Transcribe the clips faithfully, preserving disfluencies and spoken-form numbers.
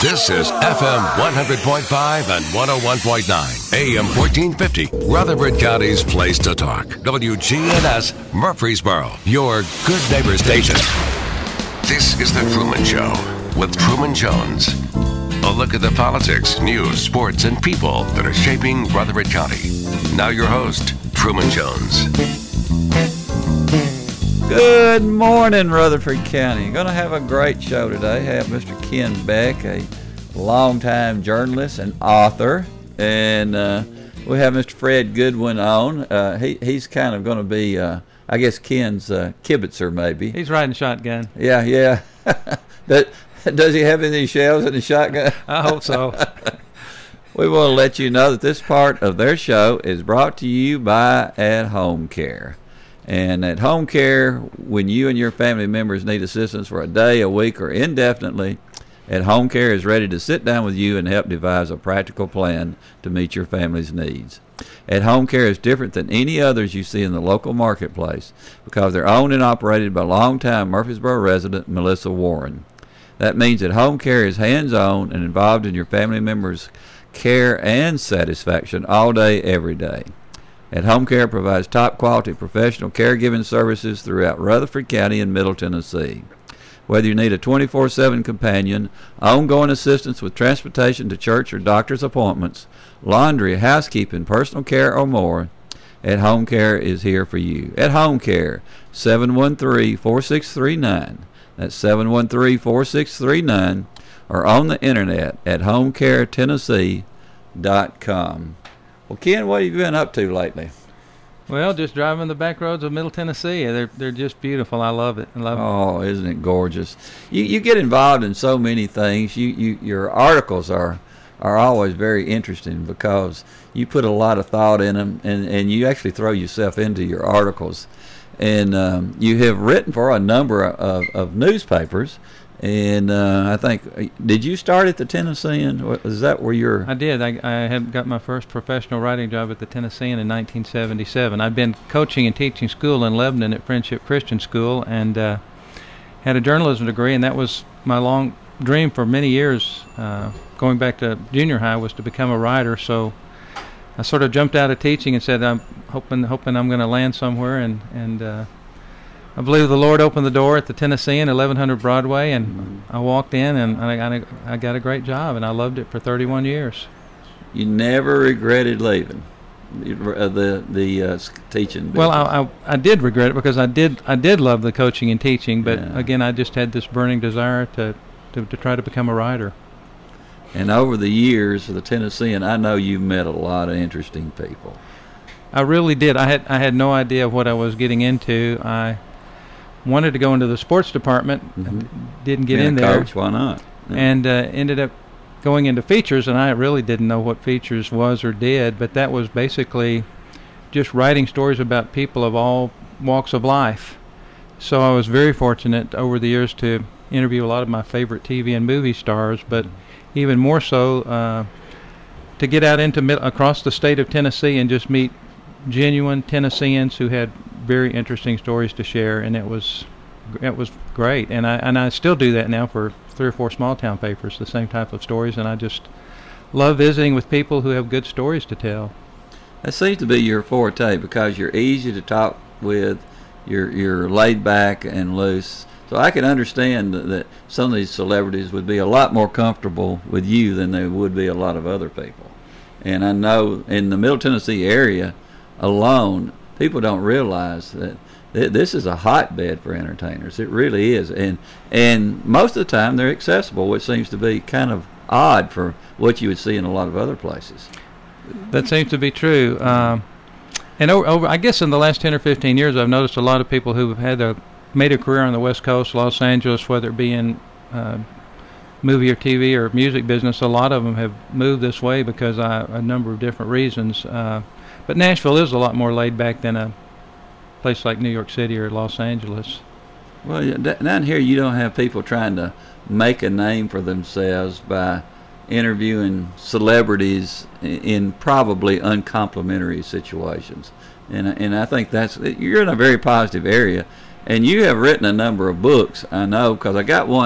This is F M one hundred point five and one oh one point nine, A M fourteen fifty, Rutherford County's place to talk. W G N S, Murfreesboro, your good neighbor station. This is The Truman Show with Truman Jones. A look at the politics, news, sports, and people that are shaping Rutherford County. Now your host, Truman Jones. Good morning, Rutherford County. Going to have a great show today. Have Mister Ken Beck, a longtime journalist and author, and uh, we have Mister Fred Goodwin on. Uh, he he's kind of going to be, uh, I guess, Ken's uh, kibitzer, maybe. He's riding shotgun. Yeah, yeah. Does, does he have any shells in the shotgun? I hope so. We want to let you know that this part of their show is brought to you by At Home Care. And at Home Care, when you and your family members need assistance for a day, a week, or indefinitely, At Home Care is ready to sit down with you and help devise a practical plan to meet your family's needs. At Home Care is different than any others you see in the local marketplace because they're owned and operated by longtime Murfreesboro resident Melissa Warren. That means that Home Care is hands-on and involved in your family members' care and satisfaction all day, every day. At Home Care provides top-quality professional caregiving services throughout Rutherford County and Middle Tennessee. Whether you need a twenty-four seven companion, ongoing assistance with transportation to church or doctor's appointments, laundry, housekeeping, personal care, or more, At Home Care is here for you. At Home Care, seven one three, four six three nine. That's seven one three, four six three nine, or on the internet at home care tennessee dot com. Well, Ken, what have you been up to lately? Well, just driving the back roads of Middle Tennessee. They're they're just beautiful. I love it. I love oh, it. Isn't it gorgeous? You you get involved in so many things. You, you your articles are are always very interesting because you put a lot of thought in them, and, and you actually throw yourself into your articles. And um, you have written for a number of, of newspapers. And uh, I think, did you start at the Tennessean? Is that where you're? I did. I, I had got my first professional writing job at the Tennessean in nineteen seventy-seven. I'd been coaching and teaching school in Lebanon at Friendship Christian School, and uh, had a journalism degree, and that was my long dream for many years. Uh, going back to junior high was to become a writer. So I sort of jumped out of teaching and said, I'm hoping hoping I'm going to land somewhere, and and. Uh, I believe the Lord opened the door at the Tennessean, eleven hundred Broadway, and mm-hmm. I walked in, and I got, a, I got a great job, and I loved it for thirty-one years. You never regretted leaving the the uh, teaching business? Well, I, I I did regret it because I did I did love the coaching and teaching, but yeah. again, I just had this burning desire to, to, to try to become a writer. And over the years of the Tennessean, I know you met a lot of interesting people. I really did. I had I had no idea what I was getting into. I wanted to go into the sports department, mm-hmm. didn't get Being in a there. Coach, why not? Yeah. And uh, ended up going into features, and I really didn't know what features was or did, but that was basically just writing stories about people of all walks of life. So I was very fortunate over the years to interview a lot of my favorite T V and movie stars, but even more so uh, to get out into mid- across the state of Tennessee and just meet genuine Tennesseans who had very interesting stories to share, and it was it was great. And I and I still do that now for three or four small town papers, the same type of stories, and I just love visiting with people who have good stories to tell. That seems to be your forte because you're easy to talk with, you're you're laid back and loose. So I can understand that some of these celebrities would be a lot more comfortable with you than they would be a lot of other people. And I know in the Middle Tennessee area alone, people don't realize that th- this is a hotbed for entertainers. It really is, and and most of the time they're accessible, which seems to be kind of odd for what you would see in a lot of other places. That seems to be true. Um, and over, over, I guess in the last ten or fifteen years, I've noticed a lot of people who have had a made a career on the West Coast, Los Angeles, whether it be in uh, movie or T V or music business. A lot of them have moved this way because of a number of different reasons. Uh, But Nashville is a lot more laid back than a place like New York City or Los Angeles. Well, down here you don't have people trying to make a name for themselves by interviewing celebrities in probably uncomplimentary situations. And and I think that's, you're in a very positive area. And you have written a number of books, I know, because I got one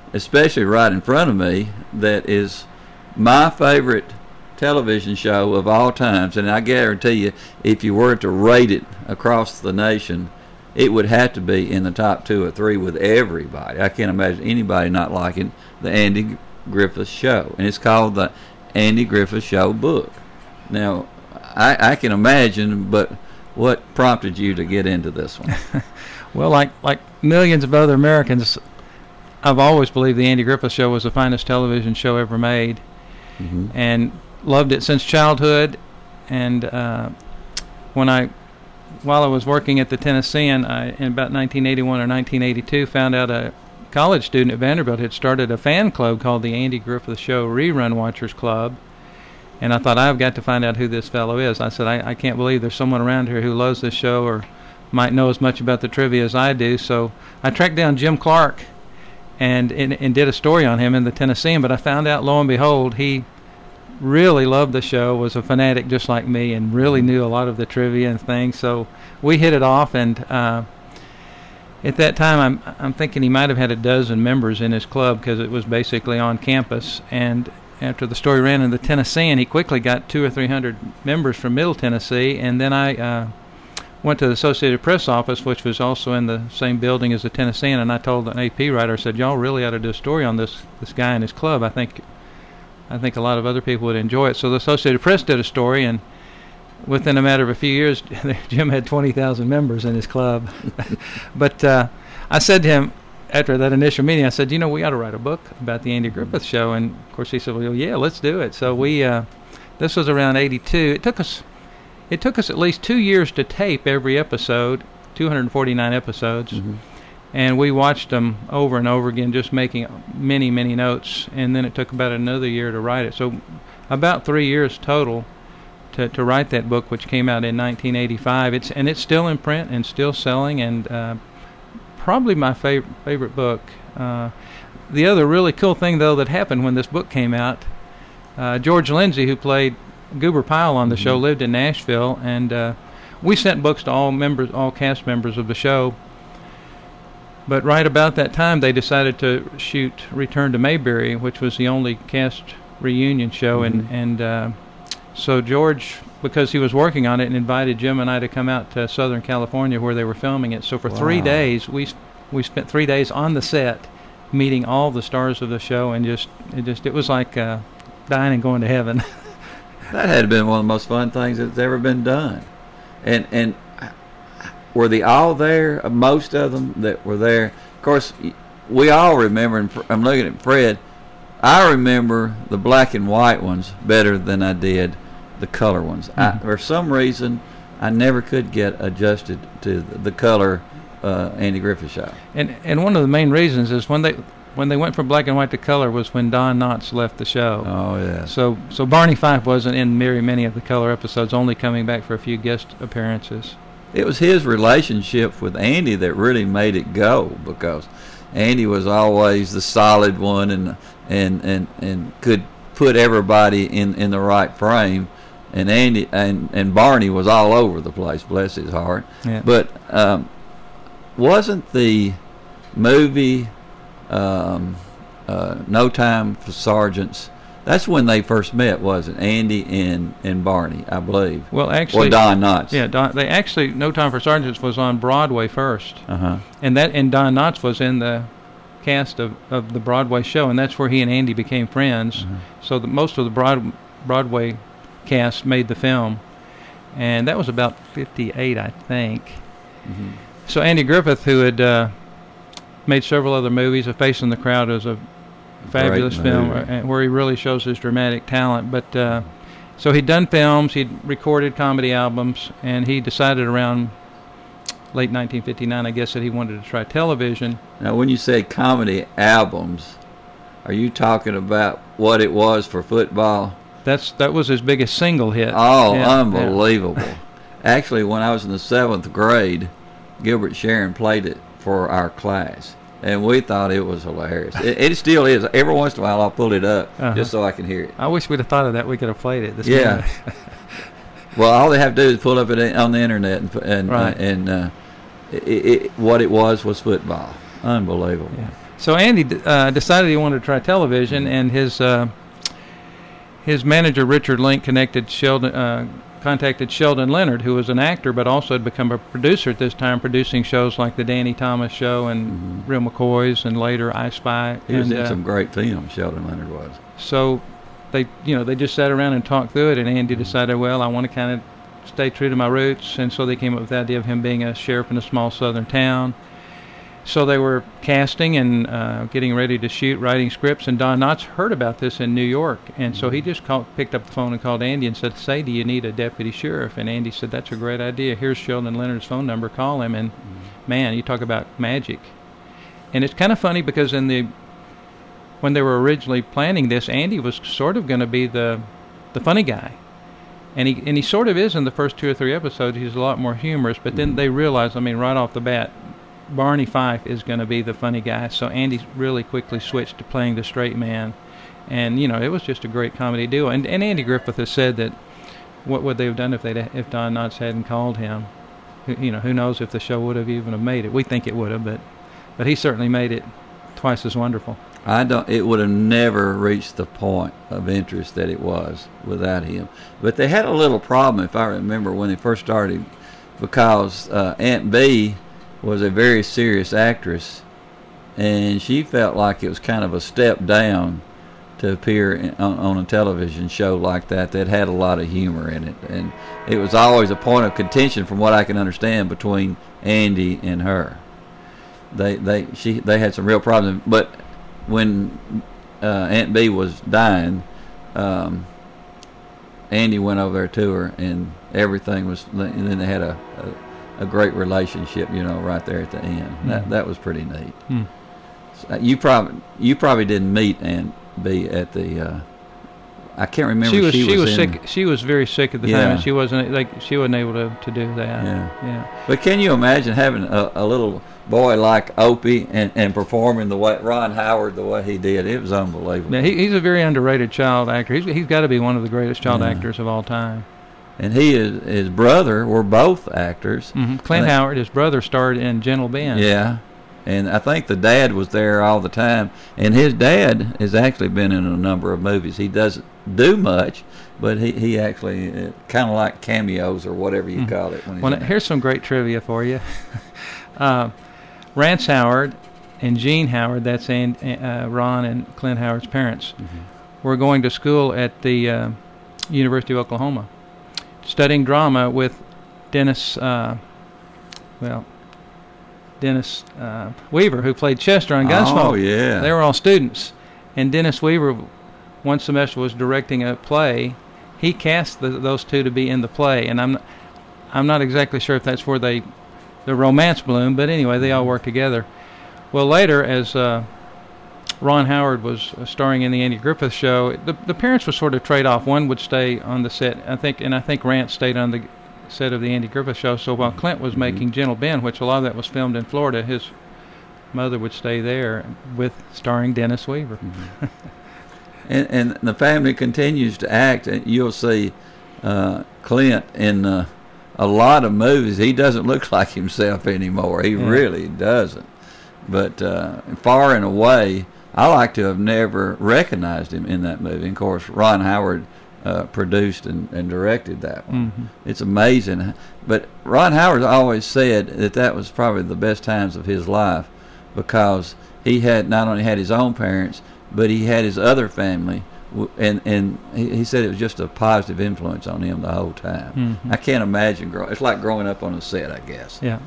especially right in front of me, that is my favorite television show of all times. And I guarantee you, if you were to rate it across the nation, it would have to be in the top two or three with everybody. I can't imagine anybody not liking the Andy Griffith Show. And it's called the Andy Griffith Show book. Now, I, I can imagine, but what prompted you to get into this one? Well, like like millions of other Americans, I've always believed the Andy Griffith Show was the finest television show ever made, mm-hmm. and loved it since childhood. And uh, when I, while I was working at the Tennessean, I, in about nineteen eighty-one or nineteen eighty-two, found out a college student at Vanderbilt had started a fan club called the Andy Griffith Show Rerun Watchers Club. And I thought, I've got to find out who this fellow is. I said, I, I can't believe there's someone around here who loves this show or might know as much about the trivia as I do. So I tracked down Jim Clark and, and and did a story on him in the Tennessean. But I found out, lo and behold, he really loved the show, was a fanatic just like me, and really knew a lot of the trivia and things. So we hit it off, and uh, at that time, I'm I'm thinking he might have had a dozen members in his club because it was basically on campus. And after the story ran in the Tennessean, he quickly got two or three hundred members from Middle Tennessee. And then I uh, went to the Associated Press office, which was also in the same building as the Tennessean, and I told an A P writer, I said, y'all really ought to do a story on this this guy and his club. I think I think a lot of other people would enjoy it. So the Associated Press did a story, and within a matter of a few years, Jim had twenty thousand members in his club. But uh, I said to him, after that initial meeting, I said, you know, we ought to write a book about the Andy Griffith Show. And, of course, he said, well, yeah, let's do it. So we, uh, this was around eighty-two. It took us, it took us at least two years to tape every episode, two hundred forty-nine episodes. Mm-hmm. And we watched them over and over again, just making many, many notes. And then it took about another year to write it. So about three years total to, to write that book, which came out in nineteen eighty-five. It's and it's still in print and still selling, and uh, probably my favorite favorite book. Uh, the other really cool thing, though, that happened when this book came out, uh, George Lindsay, who played Goober Pyle on the mm-hmm. show, lived in Nashville, and uh, we sent books to all members, all cast members of the show. But right about that time, they decided to shoot Return to Mayberry, which was the only cast reunion show, mm-hmm. and and uh, so George, because he was working on it, and invited Jim and I to come out to Southern California where they were filming it. So for wow. three days, we we spent three days on the set, meeting all the stars of the show, and just it just it was like uh, dying and going to heaven. That had been one of the most fun things that's ever been done. And and were they all there? Most of them that were there. Of course, we all remember. And I'm looking at Fred. I remember the black and white ones better than I did the color ones. Mm-hmm. I, for some reason, I never could get adjusted to the, the color uh, Andy Griffith Show. And and one of the main reasons is when they when they went from black and white to color was when Don Knotts left the show. Oh yeah. So so Barney Fife wasn't in very many of the color episodes, only coming back for a few guest appearances. It was his relationship with Andy that really made it go, because Andy was always the solid one, and and and, and could put everybody in, in the right frame. And Andy and, and Barney was all over the place, bless his heart. Yeah. But um, wasn't the movie um, uh, No Time for Sergeants? That's when they first met, wasn't it? Andy and, and Barney, I believe. Well, actually, or Don Knotts. Yeah, Don, they actually No Time for Sergeants was on Broadway first, uh-huh. and that and Don Knotts was in the cast of, of the Broadway show, and that's where he and Andy became friends. Uh-huh. So the, most of the Broad, Broadway cast made the film, and that was about fifty-eight, I think. Mm-hmm. So Andy Griffith, who had uh, made several other movies, A Face in the Crowd was a fabulous Great film movie. where he really shows his dramatic talent. But uh, so he'd done films, he'd recorded comedy albums, and he decided around late nineteen fifty-nine, I guess, that he wanted to try television. Now, when you say comedy albums, are you talking about what it was for football? That's that was his biggest single hit. Oh, yeah, unbelievable. Yeah. Actually, when I was in the seventh grade, Gilbert Sharon played it for our class, and we thought it was hilarious. it, it still is. Every once in a while, I'll pull it up uh-huh. just so I can hear it. I wish we'd have thought of that. We could have played it this Yeah. Well, all they have to do is pull up it on the internet, and and, right. uh, and uh, it, it, what it was was football. Unbelievable. Yeah. So Andy d- uh, decided he wanted to try television, and his uh, his manager Richard Link connected Sheldon, uh, contacted Sheldon Leonard, who was an actor but also had become a producer at this time, producing shows like the Danny Thomas Show and mm-hmm. Real McCoys, and later I Spy. He was and, in uh, some great films. Sheldon Leonard was. So they, you know, they just sat around and talked through it, and Andy mm-hmm. decided, well, I want to kind of stay true to my roots, and so they came up with the idea of him being a sheriff in a small southern town. So they were casting and uh, getting ready to shoot, writing scripts, and Don Knotts heard about this in New York, and so he just called, picked up the phone and called Andy and said, say, do you need a deputy sheriff? And Andy said, that's a great idea. Here's Sheldon Leonard's phone number. Call him, and mm-hmm. man, you talk about magic. And it's kind of funny because in the when they were originally planning this, Andy was sort of going to be the the funny guy. And he and he sort of is in the first two or three episodes. He's a lot more humorous, but then they realized, I mean, right off the bat, Barney Fife is going to be the funny guy. So Andy really quickly switched to playing the straight man. And, you know, it was just a great comedy duo. And, and Andy Griffith has said that what would they have done if they if Don Knotts hadn't called him? Who, you know, who knows if the show would have even have made it. We think it would have, but but he certainly made it twice as wonderful. I don't. It would have never reached the point of interest that it was without him. But they had a little problem, if I remember, when they first started, because uh, Aunt Bee was a very serious actress, and she felt like it was kind of a step down to appear in, on, on a television show like that that had a lot of humor in it. And it was always a point of contention, from what I can understand, between Andy and her. They they she they had some real problems. But when uh, Aunt Bee was dying, um, Andy went over there to her, and everything was. And then they had a, a, a great relationship, you know, right there at the end. Mm. That that was pretty neat. Mm. So you probably you probably didn't meet Aunt Bee at the. Uh, I can't remember. She was she, she was, was sick. She was very sick at the yeah. time, and she wasn't like she wasn't able to, to do that. Yeah, yeah. But can you imagine having a, a little boy like Opie and, and performing the way Ron Howard the way he did? It was unbelievable. Yeah, he, he's a very underrated child actor. He's he's got to be one of the greatest child yeah. actors of all time. And he is his brother were both actors. Mm-hmm. Clint Howard, his brother, starred in Gentle Ben. Yeah. And I think the dad was there all the time. And his dad has actually been in a number of movies. He doesn't do much, but he, he actually, uh, kind of like cameos or whatever you mm-hmm. call it. When he's well, in here's some great trivia for you. uh, Rance Howard and Jean Howard, that's and, uh, Ron and Clint Howard's parents, mm-hmm. were going to school at the uh, University of Oklahoma, studying drama with Dennis, uh, well... Dennis uh, Weaver, who played Chester on Gunsmoke. Oh, yeah. They were all students. And Dennis Weaver, one semester, was directing a play. He cast the, those two to be in the play. And I'm not, I'm not exactly sure if that's where they the romance bloomed, but anyway, they all worked together. Well, later, as uh, Ron Howard was uh, starring in the Andy Griffith Show, the, the parents would sort of trade off. One would stay on the set, I think, and I think Rance stayed on the set of the Andy Griffith Show. So while Clint was mm-hmm. making Gentle Ben, which a lot of that was filmed in Florida, his mother would stay there with starring Dennis Weaver. Mm-hmm. and, and the family continues to act. You'll see uh, Clint in uh, a lot of movies. He doesn't look like himself anymore. He yeah. really doesn't. But uh, far and away, I like to have never recognized him in that movie. And of course, Ron Howard Uh, produced and, and directed that one. Mm-hmm. It's amazing. But Ron Howard always said that that was probably the best times of his life, because he had not only had his own parents, but he had his other family, and and he, he said it was just a positive influence on him the whole time. Mm-hmm. I can't imagine growing. It's like growing up on a set, I guess. Yeah.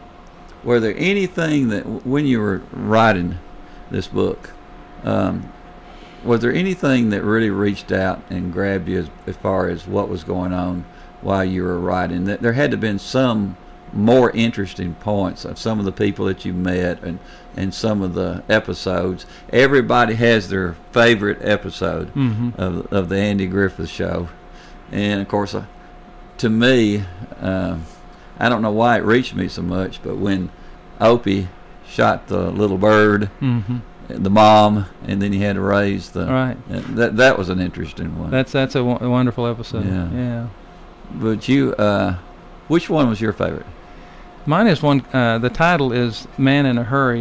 Were there anything that when you were writing this book, um, was there anything that really reached out and grabbed you as, as far as what was going on while you were writing? That there had to have been some more interesting points of some of the people that you met and, and some of the episodes. Everybody has their favorite episode mm-hmm. of of the Andy Griffith Show. And, of course, uh, to me, uh, I don't know why it reached me so much, but when Opie shot the little bird, mm-hmm. the mom, and then he had to raise the right. That that was an interesting one. That's that's a, w- a wonderful episode. Yeah. yeah. But you, uh, which one was your favorite? Mine is one. Uh, the title is "Man in a Hurry,"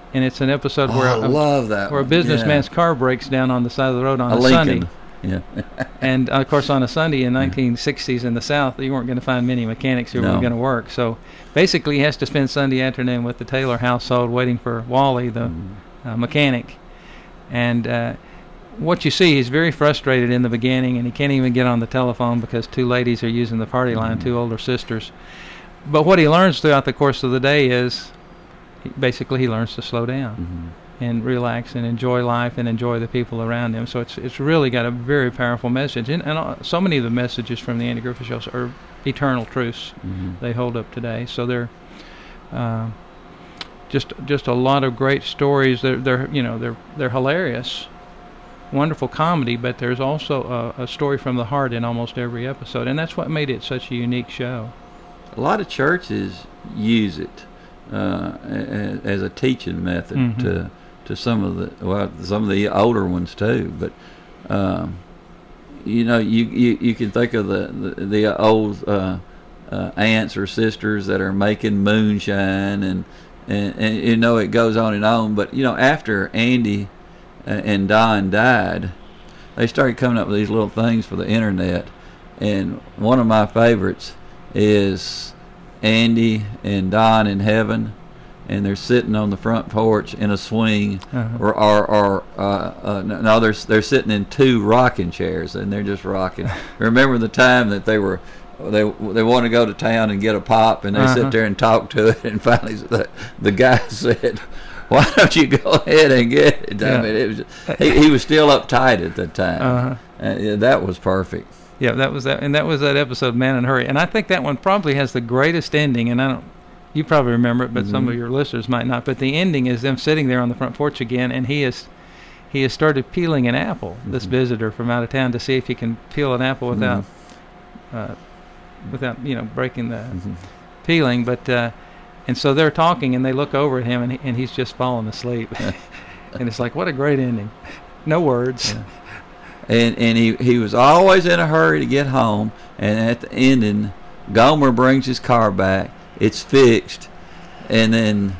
and it's an episode Oh, where I a, love that where a one. businessman's Yeah. car breaks down on the side of the road on A a, Lincoln. Sunday. Yeah. And of course, on a Sunday in nineteen sixties in the South, you weren't going to find many mechanics who No. were going to work. So basically, he has to spend Sunday afternoon with the Taylor household waiting for Wally, the Mm-hmm. uh, mechanic. And uh, what you see, he's very frustrated in the beginning, and he can't even get on the telephone because two ladies are using the party line, Mhm. two older sisters. But what he learns throughout the course of the day is, he, basically, he learns to slow down. Mhm. And relax and enjoy life and enjoy the people around him. So it's it's really got a very powerful message. And, and uh, so many of the messages from the Andy Griffith Shows are eternal truths. Mhm. They hold up today. So they're uh, just just a lot of great stories. They're they're you know they're they're hilarious, wonderful comedy. But there's also a, a story from the heart in almost every episode, and that's what made it such a unique show. A lot of churches use it uh, a- as a teaching method Mhm. to to some of the well some of the older ones too. But um, you know, you, you you can think of the the, the old uh, uh, aunts or sisters that are making moonshine, and, and and you know it goes on and on. But you know, after Andy uh, and Don died, they started coming up with these little things for the internet, and one of my favorites is Andy and Don in heaven, and they're sitting on the front porch in a swing, Uh-huh. or or, or uh, uh, no, they're they're sitting in two rocking chairs, and they're just rocking. Remember the time that they were they they want to go to town and get a pop, and they Uh-huh. sit there and talk to it, and finally the, the guy said, "Why don't you go ahead and get it?" Yeah. I mean, it was he, he was still uptight at the time. Uh-huh. Uh, yeah, that was perfect. Yeah, that was that, and that was that episode, Man in a Hurry. And I think that one probably has the greatest ending. And I don't, you probably remember it, but Mm-hmm. some of your listeners might not. But the ending is them sitting there on the front porch again, and he is, he has started peeling an apple. This Mhm. visitor from out of town, to see if he can peel an apple without, uh, without you know breaking the Mhm. peeling. But uh, and so they're talking, and they look over at him, and he, and he's just falling asleep. And it's like, what a great ending. No words. Yeah. And and he, he was always in a hurry to get home. And at the ending, Gomer brings his car back. It's fixed. And then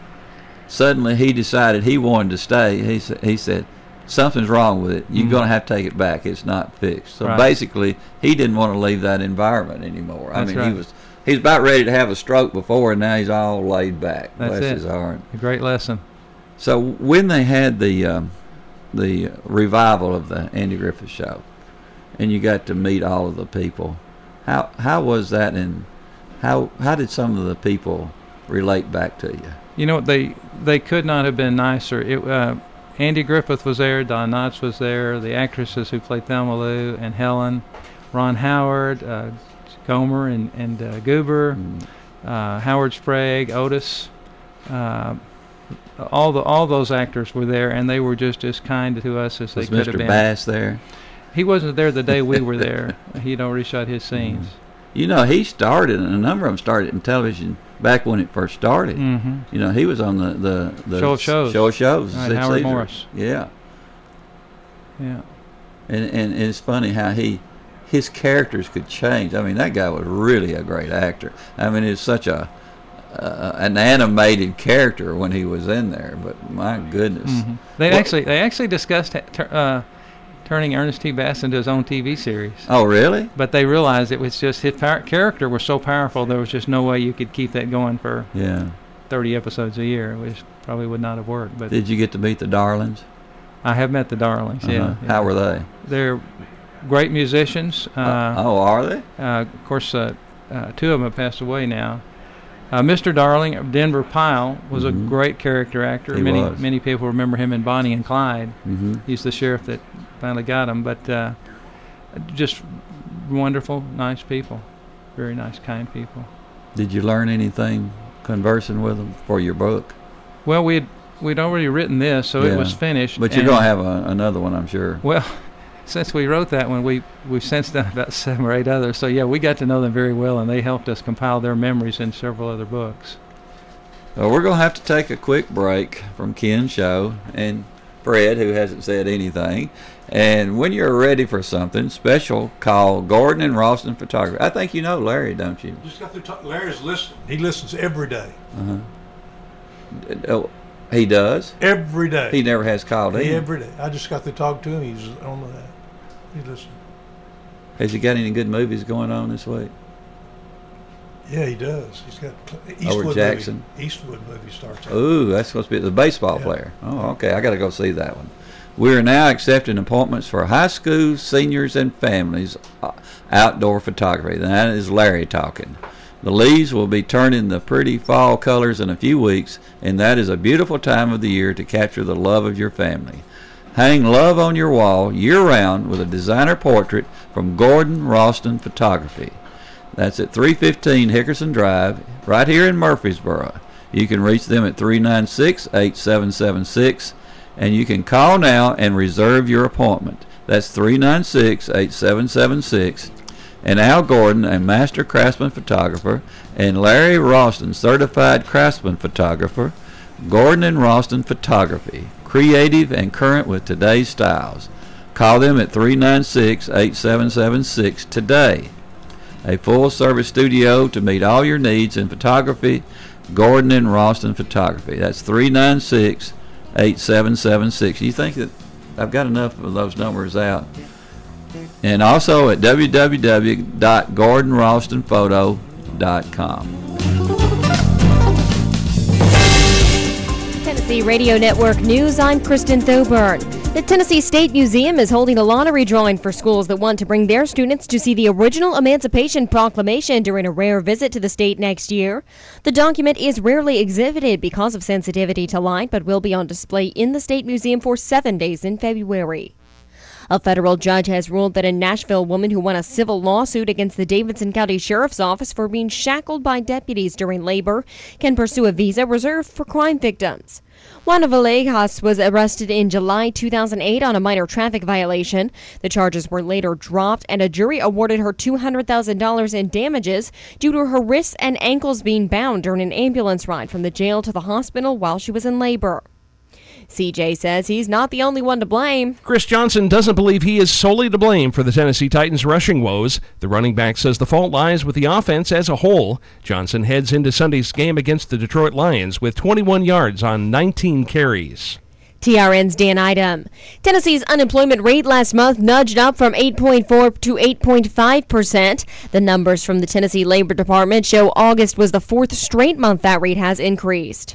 suddenly he decided he wanted to stay. He, sa- he said, something's wrong with it. You're Mhm. going to have to take it back. It's not fixed. So Right. basically, he didn't want to leave that environment anymore. I That's mean, right. he was he's about ready to have a stroke before, and now he's all laid back. That's Bless it. his heart. A great lesson. So when they had the um, the revival of the Andy Griffith Show, and you got to meet all of the people, how how was that, and how how did some of the people relate back to you? You know, they they could not have been nicer. It, uh, Andy Griffith was there, Don Knotts was there, the actresses who played Thelma Lou and Helen, Ron Howard, uh, Gomer and and uh, Goober, Mm. uh, Howard Sprague, Otis, uh, all the all those actors were there, and they were just as kind to us as they Was could have Mister been. Bass there? He wasn't there the day we were there. He'd already shot his scenes. You know, he started, and a number of them started in television back when it first started. Mm-hmm. You know, he was on the the, the Show of Shows. Show of Shows. Right, Sid Howard Caesar. Morris. Yeah. Yeah. And, and it's funny how he, his characters could change. I mean, that guy was really a great actor. I mean, it's such a, uh, an animated character when he was in there. But my goodness, Mm-hmm. They What- actually they actually discussed ha- tur- uh, turning Ernest T. Bass into his own T V series, oh really? but they realized it was just his par- character was so powerful. There was just no way you could keep that going for Yeah. thirty episodes a year, which probably would not have worked. But Did you get to meet the Darlings? I have met the Darlings. Uh-huh. Yeah, How yeah. were they? They're great musicians. Uh, oh, are they? Uh, of course, uh, uh, two of them have passed away now. Uh, Mister Darling, Denver Pyle, was Mhm. a great character actor. He many was. many people remember him in Bonnie and Clyde. Mm-hmm. He's the sheriff that finally got him. But uh, just wonderful, nice people. Very nice, kind people. Did you learn anything conversing with them for your book? Well, we'd we'd already written this, so Yeah. it was finished. But you're and- going to have a, another one, I'm sure. Well, since we wrote that one, we, we've since done about seven or eight others. So, yeah, we got to know them very well, and they helped us compile their memories in several other books. Well, we're going to have to take a quick break from Ken's show and Fred, who hasn't said anything. And when you're ready for something special, call Gordon and Ralston Photography. I think you know Larry, don't you? Just got through talking. Larry's listening. He listens every day. Uh-huh. Uh, He does? Every day. He never has called in. Every day. I just got to talk to him. He's on the, he's listening. Has he got any good movies going on this week? Yeah, he does. He's got Eastwood Over Jackson. Movie. Eastwood movie starts. Ooh, that's supposed to be the baseball yeah. player. Oh, okay. I got to go see that one. We are now accepting appointments for high school, seniors, and families uh, outdoor photography. That is Larry talking. The leaves will be turning the pretty fall colors in a few weeks, and that is a beautiful time of the year to capture the love of your family. Hang love on your wall year-round with a designer portrait from Gordon Ralston Photography. That's at three fifteen Hickerson Drive, right here in Murfreesboro. You can reach them at three nine six, eight seven seven six, and you can call now and reserve your appointment. That's three nine six, eight seven seven six. And Al Gordon, a master craftsman photographer, and Larry Ralston, certified craftsman photographer. Gordon and Ralston Photography, creative and current with today's styles. Call them at three nine six, eight seven seven six today. A full-service studio to meet all your needs in photography. Gordon and Ralston Photography. That's three nine six, eight seven seven six. You think that I've got enough of those numbers out? And also at w w w dot gordon ralston photo dot com. Tennessee Radio Network News, I'm Kristen Thoburn. The Tennessee State Museum is holding a lottery drawing for schools that want to bring their students to see the original Emancipation Proclamation during a rare visit to the state next year. The document is rarely exhibited because of sensitivity to light, but will be on display in the State Museum for seven days in February. A federal judge has ruled that a Nashville woman who won a civil lawsuit against the Davidson County Sheriff's Office for being shackled by deputies during labor can pursue a visa reserved for crime victims. Juana Villegas was arrested in July two thousand eight on a minor traffic violation. The charges were later dropped, and a jury awarded her two hundred thousand dollars in damages due to her wrists and ankles being bound during an ambulance ride from the jail to the hospital while she was in labor. C J says he's not the only one to blame. Chris Johnson doesn't believe he is solely to blame for the Tennessee Titans' rushing woes. The running back says the fault lies with the offense as a whole. Johnson heads into Sunday's game against the Detroit Lions with twenty-one yards on nineteen carries. T R N's Dan Idem. Tennessee's unemployment rate last month nudged up from eight point four to eight point five percent. The numbers from the Tennessee Labor Department show August was the fourth straight month that rate has increased.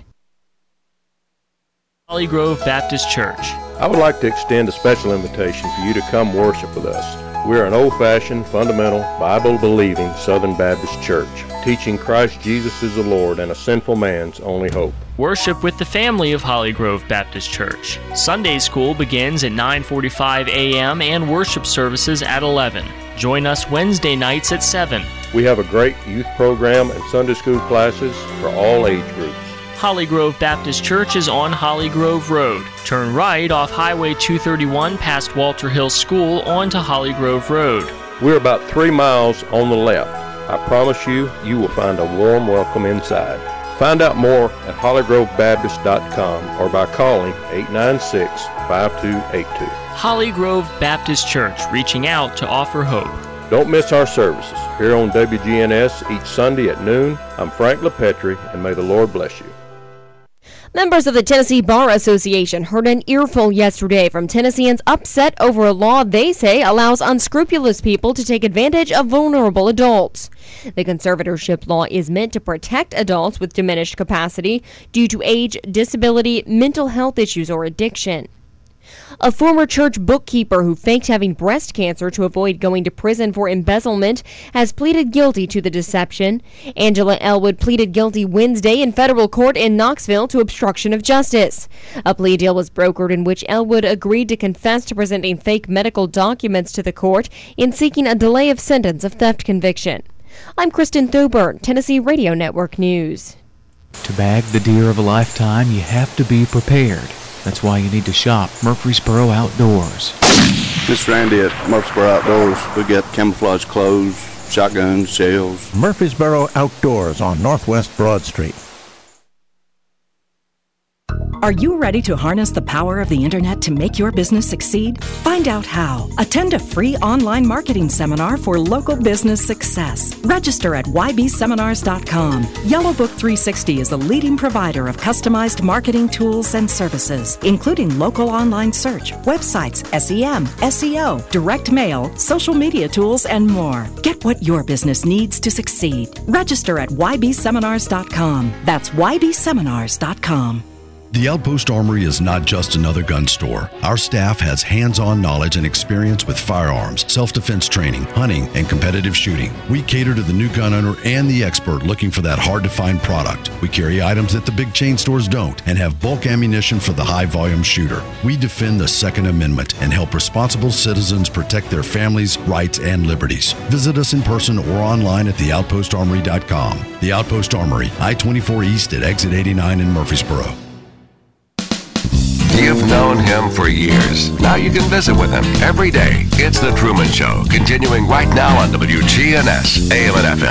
Holly Grove Baptist Church. I would like to extend a special invitation for you to come worship with us. We're an old-fashioned, fundamental, Bible-believing Southern Baptist church, teaching Christ Jesus is the Lord and a sinful man's only hope. Worship with the family of Holly Grove Baptist Church. Sunday school begins at nine forty-five a.m. and worship services at eleven. Join us Wednesday nights at seven. We have a great youth program and Sunday school classes for all age groups. Holly Grove Baptist Church is on Holly Grove Road. Turn right off Highway two thirty-one past Walter Hill School onto Holly Grove Road. We're about three miles on the left. I promise you, you will find a warm welcome inside. Find out more at holly grove baptist dot com or by calling eight nine six, five two eight two. Holly Grove Baptist Church, reaching out to offer hope. Don't miss our services here on W G N S each Sunday at noon. I'm Frank LaPetri, and may the Lord bless you. Members of the Tennessee Bar Association heard an earful yesterday from Tennesseans upset over a law they say allows unscrupulous people to take advantage of vulnerable adults. The conservatorship law is meant to protect adults with diminished capacity due to age, disability, mental health issues, or addiction. A former church bookkeeper who faked having breast cancer to avoid going to prison for embezzlement has pleaded guilty to the deception. Angela Elwood pleaded guilty Wednesday in federal court in Knoxville to obstruction of justice. A plea deal was brokered in which Elwood agreed to confess to presenting fake medical documents to the court in seeking a delay of sentence of theft conviction. I'm Kristen Thoburn, Tennessee Radio Network News. To bag the deer of a lifetime, you have to be prepared. That's why you need to shop Murfreesboro Outdoors. This is Randy at Murfreesboro Outdoors. We got camouflage clothes, shotguns, shells. Murfreesboro Outdoors on Northwest Broad Street. Are you ready to harness the power of the internet to make your business succeed? Find out how. Attend a free online marketing seminar for local business success. Register at y b seminars dot com. Yellow Book three sixty is a leading provider of customized marketing tools and services, including local online search, websites, S E M, S E O, direct mail, social media tools, and more. Get what your business needs to succeed. Register at y b seminars dot com. That's y b seminars dot com. The Outpost Armory is not just another gun store. Our staff has hands-on knowledge and experience with firearms, self-defense training, hunting, and competitive shooting. We cater to the new gun owner and the expert looking for that hard-to-find product. We carry items that the big chain stores don't and have bulk ammunition for the high-volume shooter. We defend the Second Amendment and help responsible citizens protect their families, rights, and liberties. Visit us in person or online at the outpost armory dot com. The Outpost Armory, I twenty-four East at Exit eighty-nine in Murfreesboro. You've known him for years. Now you can visit with him every day. It's The Truman Show, continuing right now on W G N S, A M and F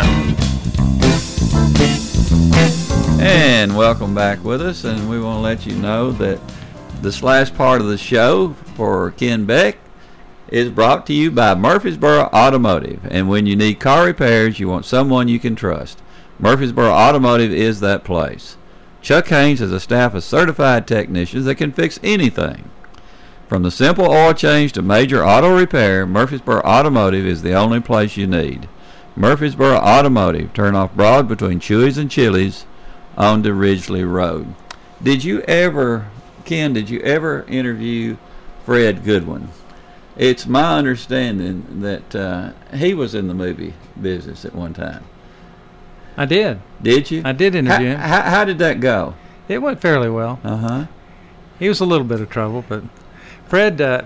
M. And welcome back with us, and we want to let you know that this last part of the show for Ken Beck is brought to you by Murfreesboro Automotive. And when you need car repairs, you want someone you can trust. Murfreesboro Automotive is that place. Chuck Haynes has a staff of certified technicians that can fix anything. From the simple oil change to major auto repair, Murfreesboro Automotive is the only place you need. Murfreesboro Automotive, turn off Broad between Chewy's and Chili's on the Ridgely Road. Did you ever, Ken, did you ever interview Fred Goodwin? It's my understanding that uh, he was in the movie business at one time. I did. Did you? I did interview him. How, how did that go? It went fairly well. Uh-huh. He was a little bit of trouble, but Fred... Uh,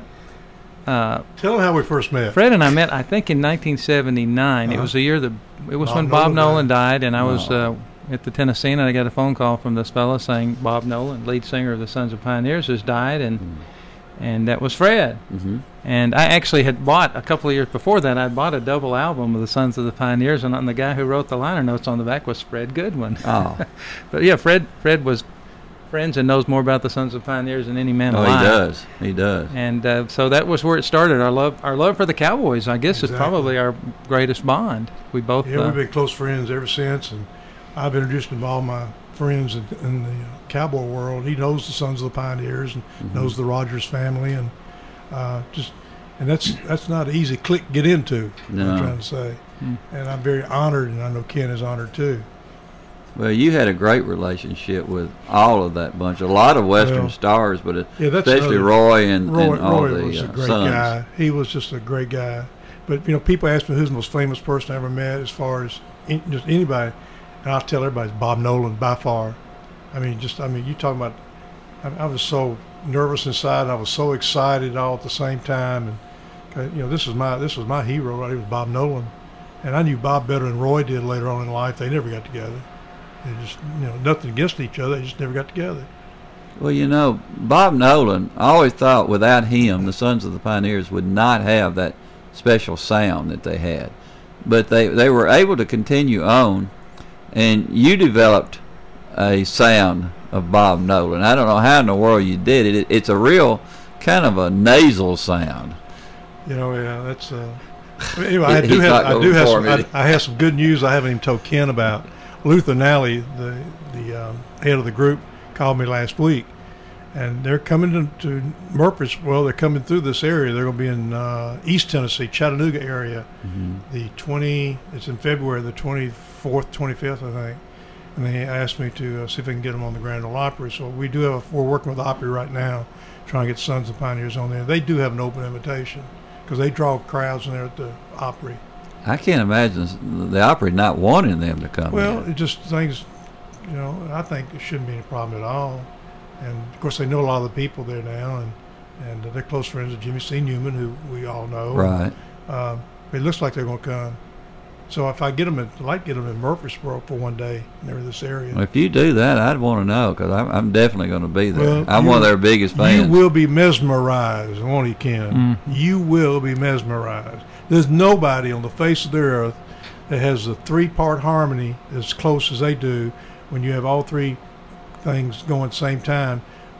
uh, Tell him how we first met. Fred and I met, I think, in nineteen seventy-nine. Uh-huh. It was the year that... It was Bob when Bob Nolan, Nolan died, and I oh. was uh, at the Tennessee, and I got a phone call from this fellow saying Bob Nolan, lead singer of the Sons of Pioneers, has died, and... Mm. And that was Fred. Mm-hmm. And I actually had bought, a couple of years before that, I bought a double album of the Sons of the Pioneers, and the guy who wrote the liner notes on the back was Fred Goodwin. Oh. But, yeah, Fred Fred was friends and knows more about the Sons of Pioneers than any man oh, alive. Oh, he does. He does. And uh, so that was where it started. Our love our love for the Cowboys, I guess, exactly. is probably our greatest bond. We both... Yeah, uh, we've been close friends ever since, and I've introduced him to all my friends in, in the uh, cowboy world. He knows the Sons of the Pioneers and mm-hmm. knows the Rogers family, and Uh, just, and that's that's not an easy click to get into. No. I'm trying to say, mm. and I'm very honored, and I know Ken is honored too. Well, you had a great relationship with all of that bunch. A lot of Western well, stars, but yeah, especially another, Roy and, Roy, and all Roy the was uh, a great sons. guy. He was just a great guy. But you know, people ask me who's the most famous person I ever met, as far as in, just anybody, and I'll tell everybody it's Bob Nolan by far. I mean, just I mean, you talking about? I, I was so nervous inside, and I was so excited all at the same time. And you know, this was my this was my hero right here, was Bob Nolan, and I knew Bob better than Roy did later on in life. They never got together. They just, you know, nothing against each other. They just never got together. Well, you know, Bob Nolan, I always thought without him, the Sons of the Pioneers would not have that special sound that they had. But they they were able to continue on, and you developed a sound of Bob Nolan. I don't know how in the world you did it. it it's a real kind of a nasal sound. You know, yeah, that's. Uh, anyway, I do have I do have some, I, I have some good news I haven't even told Ken about. Luther Nally, the the um, head of the group, called me last week, and they're coming to, to Murfreesboro. Well, they're coming through this area. They're going to be in uh, East Tennessee, Chattanooga area. Mm-hmm. The twenty. It's in February, the twenty-fourth, twenty-fifth, I think. And they asked me to uh, see if I can get them on the Grand Ole Opry. So we do have. A, we're working with Opry right now, trying to get Sons of Pioneers on there. They do have an open invitation because they draw crowds in there at the Opry. I can't imagine the Opry not wanting them to come. Well, in. it just things, you know. I think it shouldn't be a problem at all. And of course, they know a lot of the people there now, and and uh, they're close friends with Jimmy C. Newman, who we all know. Right. Uh, it looks like they're going to come. So if I get them, at, I'd like to get them in Murfreesboro for one day near this area. Well, if you do that, I'd want to know because I'm, I'm definitely going to be there. Well, I'm you, one of their biggest fans. You will be mesmerized, won't you, Ken? Mm. You will be mesmerized. There's nobody on the face of the earth that has a three-part harmony as close as they do when you have all three things going at the same time.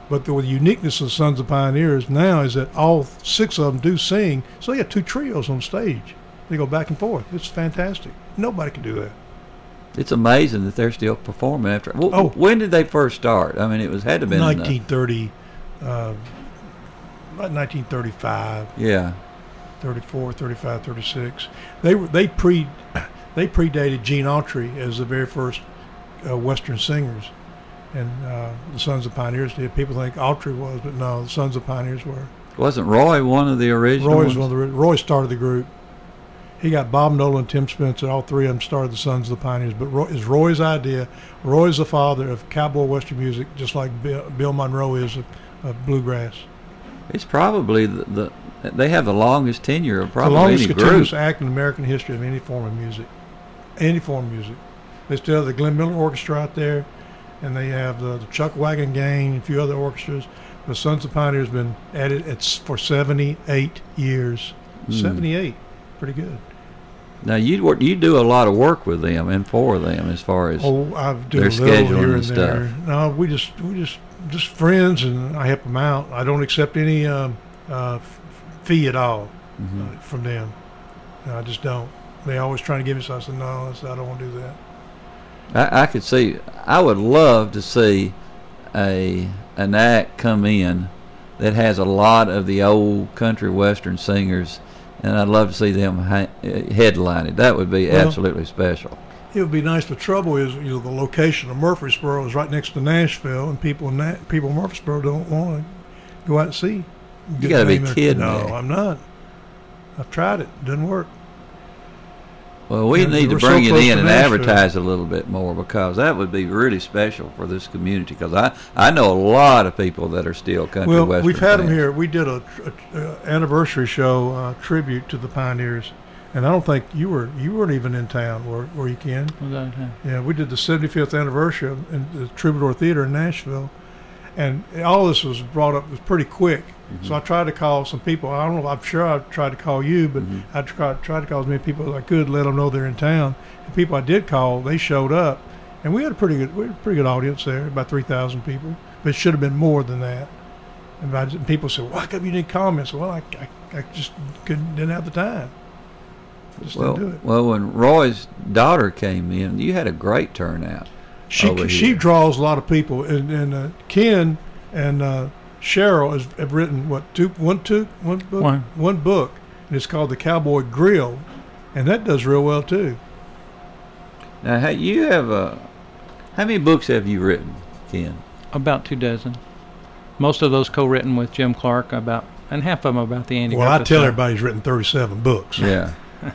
But the uniqueness of the Sons of Pioneers now is that all six of them do sing, so they got two trios on stage. They go back and forth. It's fantastic. Nobody can do that. It's amazing that they're still performing after. Well, oh, when did they first start? I mean, it was had to have been nineteen thirty, uh, about nineteen thirty-five. Yeah, thirty-four, thirty-five, thirty-six. They were they pre they predated Gene Autry as the very first uh, Western singers, and uh, the Sons of Pioneers did. People think Autry was, but no, the Sons of Pioneers were. Wasn't Roy one of the original? Roy ones? was one of the. Roy started the group. He got Bob Nolan, Tim Spencer, all three of them started the Sons of the Pioneers. But Roy, it's Roy's idea. Roy's the father of cowboy western music, just like Bill, Bill Monroe is of, of bluegrass. It's probably the, the they have the longest tenure of probably the longest any continuous group. act in American history of any form of music. Any form of music. They still have the Glenn Miller Orchestra out there, and they have the, the Chuck Wagon Gang and a few other orchestras. The Sons of Pioneers have been at it it's for seventy-eight years. Mm. seventy-eight. Pretty good. Now you you do a lot of work with them and for them as far as oh I do their a little scheduling here and and stuff. There. No, we just we just just friends, and I help them out. I don't accept any um, uh, fee at all mm-hmm. uh, from them. No, I just don't. They always trying to give me something. I said, no, I, said, I don't want to do that. I, I could see. I would love to see a an act come in that has a lot of the old country western singers. And I'd love to see them ha- headline it. That would be well, absolutely special. It would be nice. The trouble is, you know, the location of Murfreesboro is right next to Nashville, and people in Na- people in Murfreesboro don't want to go out and see. You got to be kidding No, me. I'm not. I've tried it. It doesn't work. Well, we and need to so bring it in and Nashville. advertise a little bit more, because that would be really special for this community. Because I, I know a lot of people that are still country well, western we've had fans. them here. We did a, a, a anniversary show uh, tribute to the Pioneers, and I don't think you were you weren't even in town, were, were you, Ken? Was I in town? Yeah, we did the seventy-fifth anniversary of in the Troubadour Theater in Nashville, and all this was brought up was pretty quick. Mm-hmm. So I tried to call some people. I don't know. I'm sure I tried to call you, but mm-hmm. I tried, tried to call as many people as I could, let them know they're in town. And people I did call, they showed up, and we had a pretty good, we had a pretty good audience there, about three thousand people. But it should have been more than that. And, I, and people said, "Why come you didn't call me?" I said, "Well, I, I, I just couldn't, didn't have the time. Just well, didn't do it." Well, when Roy's daughter came in, you had a great turnout. She over she here. draws a lot of people, and, and uh, Ken and. Uh, Cheryl has have written what two one two one book one. one book, and it's called The Cowboy Grill, and that does real well too. Now, how, you have a how many books have you written, Ken? About two dozen. Most of those co-written with Jim Clark, about and half of them about the Andy. Well, Griffith I tell stuff. everybody he's written thirty-seven books. Yeah.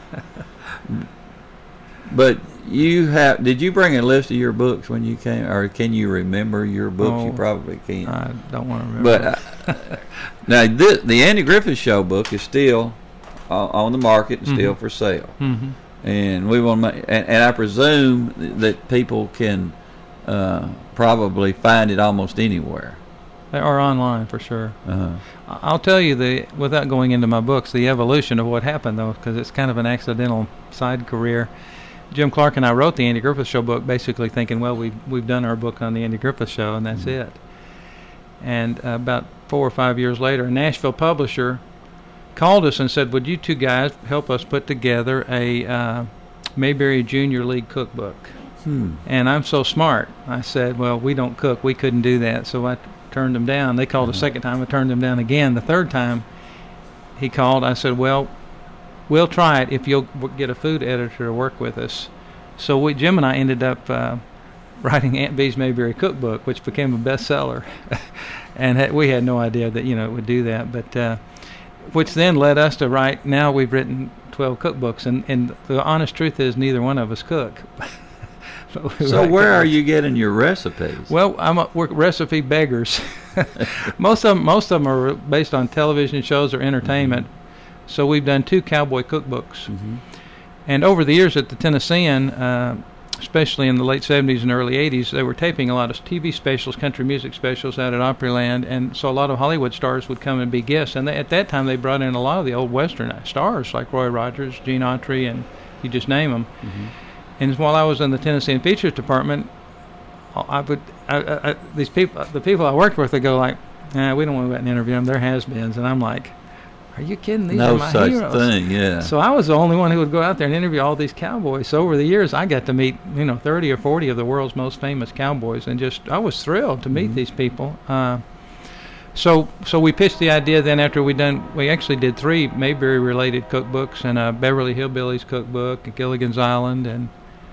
But you have? Did you bring a list of your books when you came, or can you remember your books? Oh, you probably can't. I don't want to remember. But uh, now this, the Andy Griffith Show book is still uh, on the market and mm-hmm. still for sale, mm-hmm. and we want to. Make, and, and I presume that people can uh, probably find it almost anywhere. They are online for sure. Uh-huh. I'll tell you the without going into my books, the evolution of what happened though, because it's kind of an accidental side career. Jim Clark and I wrote the Andy Griffith Show book, basically thinking, well, we've we've done our book on the Andy Griffith Show, and that's mm-hmm. it. And uh, about four or five years later, a Nashville publisher called us and said, "Would you two guys help us put together a uh, Mayberry Junior League cookbook?" Hmm. And I'm so smart. I said, "Well, we don't cook. We couldn't do that." So I t- turned them down. They called mm-hmm. a second time. I turned them down again. The third time he called, I said, "Well, we'll try it if you'll w- get a food editor to work with us." So we, Jim and I ended up uh, writing Aunt Bee's Mayberry Cookbook, which became a bestseller. And ha- we had no idea that, you know, it would do that. But uh, which then led us to write, now we've written twelve cookbooks. And, and the honest truth is neither one of us cook. So where are you getting your recipes? Well, I'm a, we're recipe beggars. most of them, most of them are based on television shows or entertainment. Mm-hmm. So we've done two cowboy cookbooks. Mm-hmm. And over the years at the Tennessean, uh, especially in the late seventies and early eighties, they were taping a lot of T V specials, country music specials out at Opryland, and so a lot of Hollywood stars would come and be guests. And they, at that time, they brought in a lot of the old Western stars like Roy Rogers, Gene Autry, and you just name them. Mm-hmm. And while I was in the Tennessean Features Department, I would I, I, these people, the people I worked with, they go like, "Nah, we don't want to go out and interview them. They're has-beens." And I'm like, "Are you kidding? These no are my such heroes." thing, yeah. So I was the only one who would go out there and interview all these cowboys. So over the years, I got to meet, you know, thirty or forty of the world's most famous cowboys, and just I was thrilled to meet mm-hmm. these people. Uh, so so we pitched the idea. Then after we done, we actually did three Mayberry-related cookbooks and a Beverly Hillbillies cookbook, and Gilligan's Island, and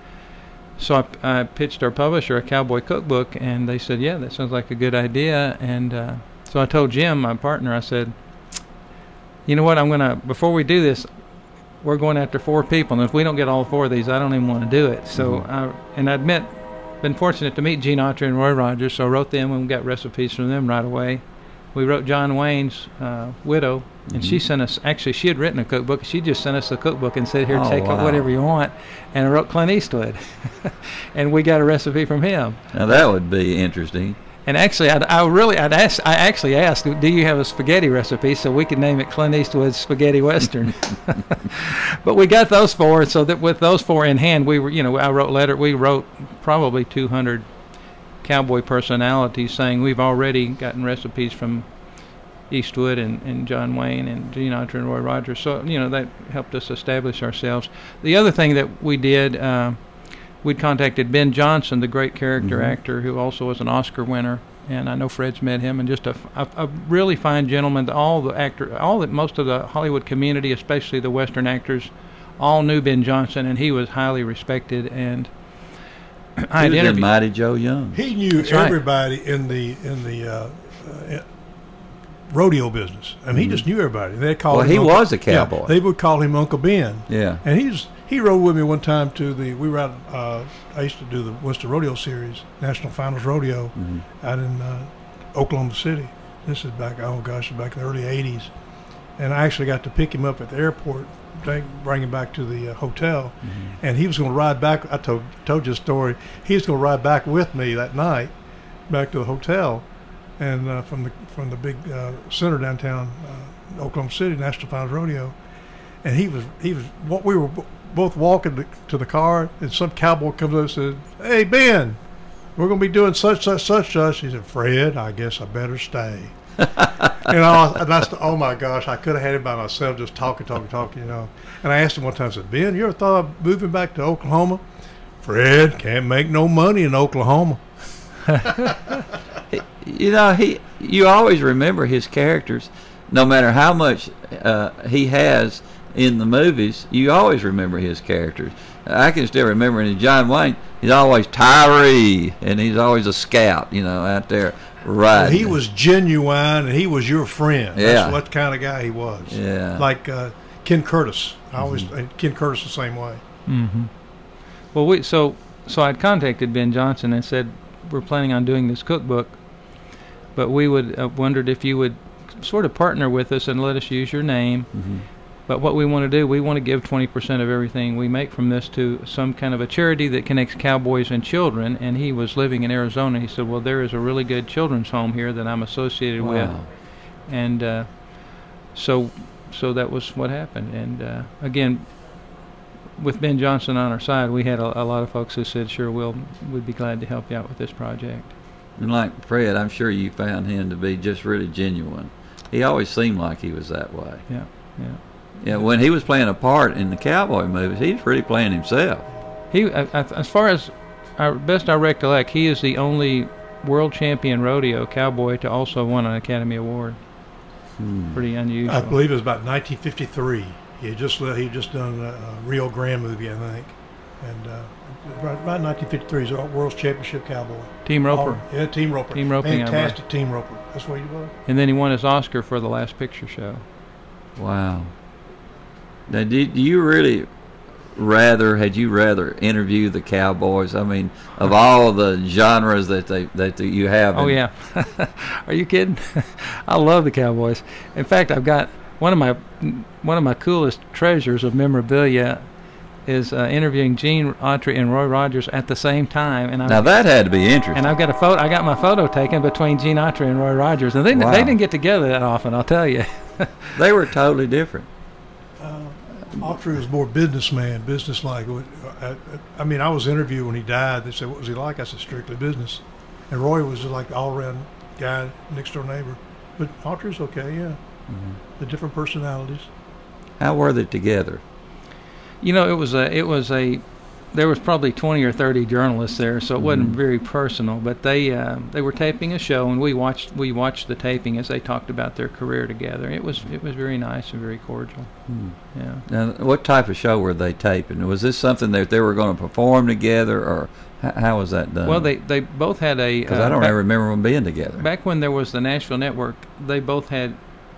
so I, I pitched our publisher a cowboy cookbook, and they said, "Yeah, that sounds like a good idea." And uh, so I told Jim, my partner, I said, "You know what? I'm gonna before we do this, we're going after four people, and if we don't get all four of these, I don't even want to do it." So, mm-hmm. I, and I'd met, been fortunate to meet Gene Autry and Roy Rogers, so I wrote them and we got recipes from them right away. We wrote John Wayne's uh, widow, and mm-hmm. she sent us. Actually, she had written a cookbook. She just sent us the cookbook and said, "Here, oh, take wow. whatever you want." And I wrote Clint Eastwood, and we got a recipe from him. Now that would be interesting. And actually, I'd, I really, I'd ask, I actually asked, "Do you have a spaghetti recipe so we could name it Clint Eastwood's Spaghetti Western?" But we got those four, so that with those four in hand, we were, you know, I wrote letter. We wrote probably two hundred cowboy personalities saying we've already gotten recipes from Eastwood and, and John Wayne and Gene Autry and Roy Rogers. So, you know, that helped us establish ourselves. The other thing that we did. Uh, We'd contacted Ben Johnson, the great character mm-hmm. actor, who also was an Oscar winner, and I know Fred's met him, and just a, a, a really fine gentleman. All the actor, all that most of the Hollywood community, especially the Western actors, all knew Ben Johnson, and he was highly respected. And I had interviewed Mighty Joe Young. He knew That's everybody right. in the in the uh, uh, rodeo business. I mean, mm-hmm. he just knew everybody. They called well, him he Uncle, was a cowboy. Yeah, they would call him Uncle Ben. Yeah, and he's. He rode with me one time to the, we were out, uh, I used to do the Winston Rodeo Series, National Finals Rodeo, mm-hmm. out in uh, Oklahoma City. This is back, oh gosh, back in the early eighties. And I actually got to pick him up at the airport, bring him back to the uh, hotel. Mm-hmm. And he was going to ride back, I told, told you a story, he was going to ride back with me that night, back to the hotel, and uh, from the from the big uh, center downtown, uh, Oklahoma City, National Finals Rodeo. And he was, he was, what we were, both walking to, to the car, and some cowboy comes up and says, "Hey, Ben, we're going to be doing such, such, such, such." He said, "Fred, I guess I better stay." You know, and I said, oh my gosh, I could have had him by myself just talking, talking, talking, you know. And I asked him one time, I said, "Ben, you ever thought of moving back to Oklahoma?" "Fred, can't make no money in Oklahoma." You know, he, you always remember his characters, no matter how much uh, he has in the movies, you always remember his characters. I can still remember in John Wayne, he's always Tyree, and he's always a scout, you know, out there riding. He was genuine, and he was your friend. Yeah. That's what kind of guy he was. Yeah. Like uh, Ken Curtis. I always mm-hmm. Ken Curtis the same way. Mm-hmm. Well, we so so I'd contacted Ben Johnson and said, "We're planning on doing this cookbook, but we would uh, wondered if you would sort of partner with us and let us use your name." Mm-hmm. But what we want to do, we want to give twenty percent of everything we make from this to some kind of a charity that connects cowboys and children. And he was living in Arizona. He said, "Well, there is a really good children's home here that I'm associated wow. with." And uh, so so that was what happened. And uh, again, with Ben Johnson on our side, we had a, a lot of folks who said, "Sure, we'll, we'd be glad to help you out with this project." And like Fred, I'm sure you found him to be just really genuine. He always seemed like he was that way. Yeah, yeah. Yeah, when he was playing a part in the cowboy movies, he was really playing himself. He, as far as I, best I recollect, he is the only world champion rodeo cowboy to also won an Academy Award. Hmm. Pretty unusual. I believe it was about nineteen fifty-three. He had just he had just done a, a Rio Grande movie, I think, and uh, right, right nineteen fifty-three, he's a world championship cowboy. Team Roper. Oh, yeah, Team Roper. Team roping. Fantastic Team Roper. That's what he was. And then he won his Oscar for The Last Picture Show. Wow. Now, did you really rather, had you rather interview the cowboys? I mean, of all the genres that they that you have. Oh, yeah. Are you kidding? I love the cowboys. In fact, I've got one of my one of my coolest treasures of memorabilia is uh, interviewing Gene Autry and Roy Rogers at the same time. And I, now that had to be interesting. And I've got a photo. I got my photo taken between Gene Autry and Roy Rogers, and they wow. they didn't get together that often. I'll tell you. They were totally different. Uh, Autry was more businessman, business-like. I, I mean, I was interviewed when he died. They said, "What was he like?" I said, "Strictly business." And Roy was just like all-around guy, next-door neighbor. But Autry's okay, yeah. Mm-hmm. The different personalities. How were they together? You know, it was a, it was a, there was probably twenty or thirty journalists there, so it mm-hmm. wasn't very personal. But they, uh, they were taping a show, and we watched, we watched the taping as they talked about their career together. It was, it was very nice and very cordial. Mm. Yeah. Now, what type of show were they taping? Was this something that they were going to perform together, or h- how was that done? Well, they, they both had a. Because uh, I don't back, remember them being together. Back when there was the Nashville Network, they both had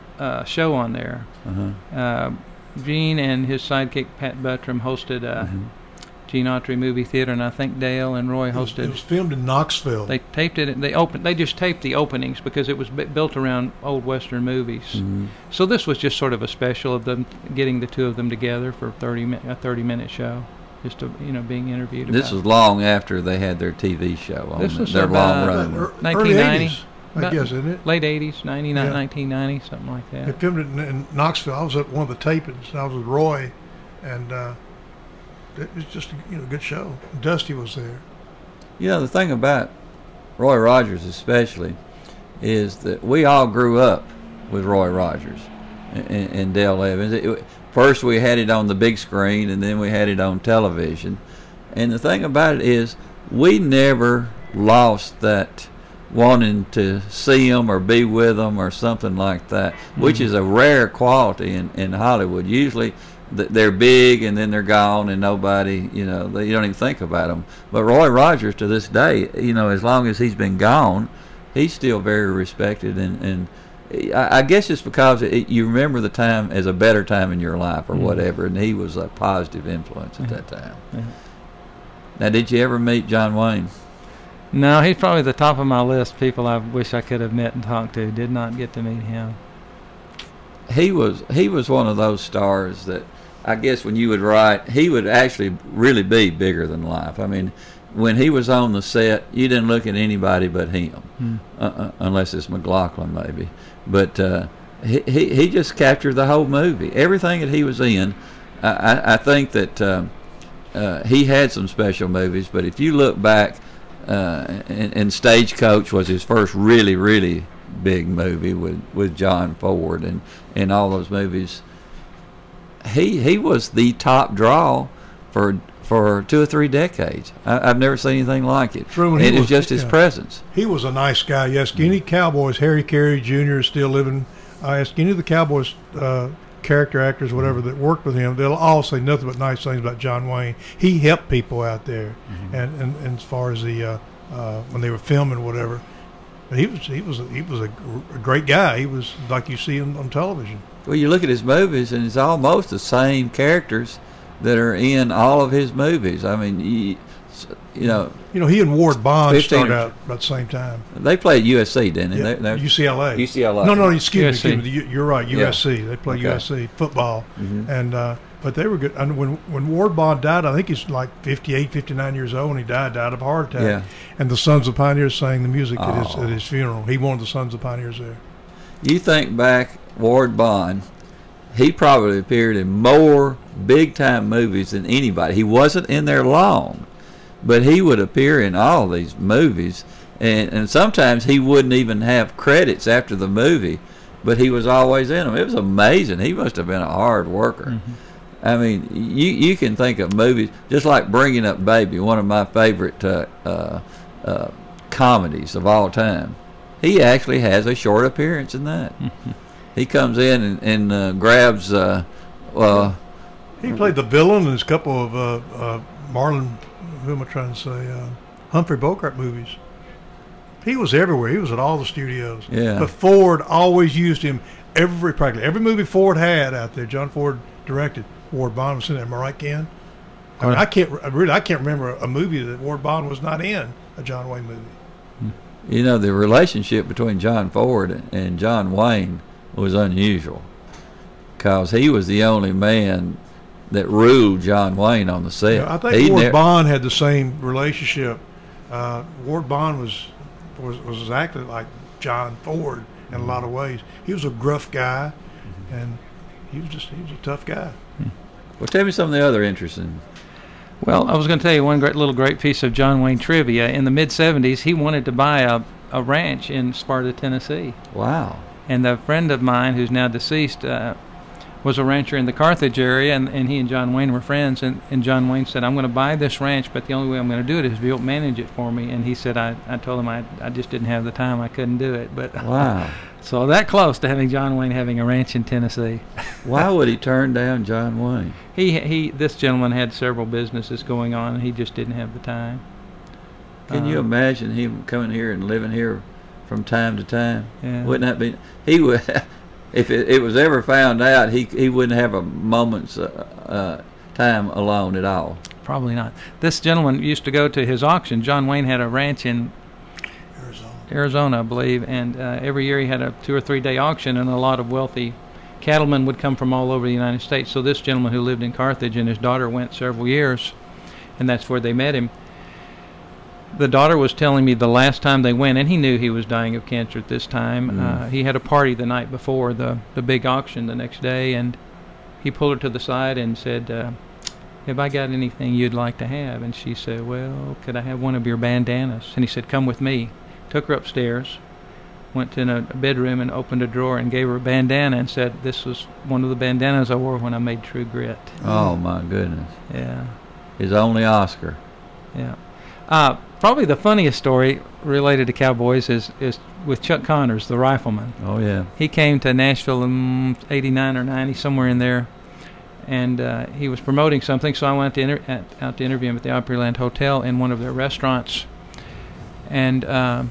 a show on there. Uh-huh. Uh, Gene and his sidekick Pat Buttram hosted a mm-hmm. Gene Autry movie theater, and I think Dale and Roy hosted. It was, it was filmed in Knoxville. They taped it. They opened. They just taped the openings because it was b- built around old Western movies. Mm-hmm. So this was just sort of a special of them getting the two of them together for thirty mi- a thirty minute show, just to, you know, being interviewed. This about was long after they had their T V show on this was their long uh, run. nineteen ninety. I guess, isn't it? Late eighties, ninety-nine, yeah. nineteen ninety, something like that. They filmed it in, in Knoxville. I was at one of the tapings, and I was with Roy, and uh, it was just a you know, good show. Dusty was there. You know, the thing about Roy Rogers especially is that we all grew up with Roy Rogers and, and Dale Evans. It, it, first we had it on the big screen, and then we had it on television. And the thing about it is we never lost that wanting to see them or be with them or something like that, mm-hmm. which is a rare quality in, in Hollywood. Usually th- they're big and then they're gone and nobody, you know, they, you don't even think about them. But Roy Rogers to this day, you know, as long as he's been gone, he's still very respected. And, and I, I guess it's because it, you remember the time as a better time in your life or mm-hmm. whatever, and he was a positive influence at mm-hmm. that time. Mm-hmm. Now, did you ever meet John Wayne? No, he's probably the top of my list. People I wish I could have met and talked to. Did not get to meet him. He was he was one of those stars that I guess when you would write, he would actually really be bigger than life. I mean, when he was on the set, you didn't look at anybody but him, hmm. uh, unless it's McLaughlin maybe. But uh, he, he he just captured the whole movie. Everything that he was in, I, I think that uh, uh, he had some special movies. But if you look back. Uh, and, and Stagecoach was his first really, really big movie with, with John Ford and, and all those movies. He he was the top draw for for two or three decades. I, I've never seen anything like it. True, and it was, was just yeah. his presence. He was a nice guy. Yes, any Cowboys, Harry Carey Junior is still living. I asked any of the Cowboys uh, character actors, whatever, that worked with him, they'll all say nothing but nice things about John Wayne. He helped people out there, mm-hmm. and, and, and as far as the uh, uh, when they were filming or whatever, but he was he was he was a, a great guy. He was like you see him on television. Well, you look at his movies, and it's almost the same characters that are in all of his movies. I mean, you, you know. You know, he and Ward Bond started out about the same time. They played U S C, didn't they? Yeah, they U C L A. U C L A. No, no, excuse me. Excuse me. You're right, U S C. Yeah. They play okay. U S C football. Mm-hmm. And uh, but they were good. And when when Ward Bond died, I think he's like fifty-eight, fifty-nine years old, and he died, died of a heart attack. Yeah. And the Sons of Pioneers sang the music oh. at, his, at his funeral. He wanted the Sons of Pioneers there. You think back, Ward Bond, he probably appeared in more big-time movies than anybody. He wasn't in there long, but he would appear in all these movies, and, and sometimes he wouldn't even have credits after the movie, but he was always in them. It was amazing. He must have been a hard worker. Mm-hmm. I mean, you you can think of movies, just like Bringing Up Baby, one of my favorite uh, uh, uh, comedies of all time. He actually has a short appearance in that. Mm-hmm. He comes in and, and uh, grabs... Uh, uh, he played the villain in a couple of uh, uh, Marlon... Who am I trying to say? Uh, Humphrey Bogart movies. He was everywhere. He was at all the studios. Yeah. But Ford always used him every practically every movie Ford had out there. John Ford directed. Ward Bond was in there. Am I right, Ken? I mean, I can't really. I can't remember a movie that Ward Bond was not in. A John Wayne movie. You know, the relationship between John Ford and John Wayne was unusual, because he was the only man that ruled John Wayne on the set. Yeah, I think he Ward ne- Bond had the same relationship. Uh, Ward Bond was, was was acting like John Ford in a lot of ways. He was a gruff guy, and he was just he was a tough guy. Well, tell me some of the other interesting. Well, I was going to tell you one great little great piece of John Wayne trivia. In the mid seventies, he wanted to buy a, a ranch in Sparta, Tennessee. Wow. And a friend of mine who's now deceased uh, was a rancher in the Carthage area, and, and he and John Wayne were friends. And, and John Wayne said, I'm going to buy this ranch, but the only way I'm going to do it is if you'll manage it for me. And he said, I, I told him I, I just didn't have the time. I couldn't do it. But wow. So that close to having John Wayne having a ranch in Tennessee. Why would he turn down John Wayne? He he. This gentleman had several businesses going on, and he just didn't have the time. Can uh, you imagine him coming here and living here from time to time? Yeah. Wouldn't that be? He would. If it, it was ever found out, he he wouldn't have a moment's uh, uh, time alone at all. Probably not. This gentleman used to go to his auction. John Wayne had a ranch in Arizona, Arizona, I believe, and uh, every year he had a two or three day auction, and a lot of wealthy cattlemen would come from all over the United States. So this gentleman who lived in Carthage and his daughter went several years, and that's where they met him. The daughter was telling me the last time they went, and he knew he was dying of cancer at this time. Mm. Uh, he had a party the night before the, the big auction the next day, and he pulled her to the side and said, uh, have I got anything you'd like to have? And she said, well, could I have one of your bandanas? And he said, come with me. Took her upstairs, went to a bedroom and opened a drawer and gave her a bandana and said, this was one of the bandanas I wore when I made True Grit. Oh, my goodness. Yeah. His only Oscar. Yeah. Uh, probably the funniest story related to cowboys is, is with Chuck Connors, the rifleman. Oh, yeah. He came to Nashville in eighty-nine or ninety, somewhere in there, and uh, he was promoting something, so I went to inter- at, out to interview him at the Opryland Hotel in one of their restaurants. And uh,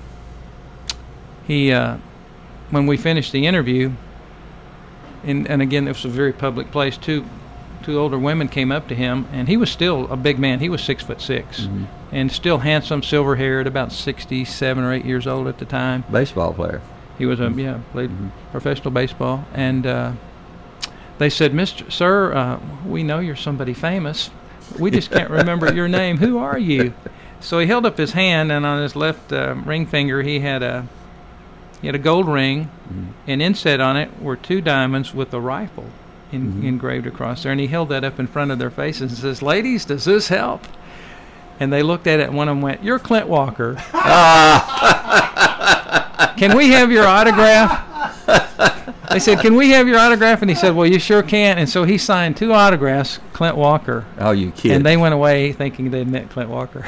he, uh, when we finished the interview, and, and again, this was a very public place, two, two older women came up to him, and he was still a big man. He was six foot six. Mm-hmm. And still handsome, silver-haired, about sixty-seven or eight years old at the time. Baseball player. He was a yeah, played mm-hmm. professional baseball, and uh, they said, "Mister Sir, uh, we know you're somebody famous. We just can't remember your name. Who are you?" So he held up his hand, and on his left uh, ring finger, he had a he had a gold ring, mm-hmm. and inset on it were two diamonds with a rifle in, mm-hmm. engraved across there. And he held that up in front of their faces and says, "Ladies, does this help?" And they looked at it, and one of them went, "You're Clint Walker. Can we have your autograph?" They said, "Can we have your autograph?" And he said, "Well, you sure can." And so he signed two autographs, Clint Walker. Oh, you kid. And they went away thinking they'd met Clint Walker.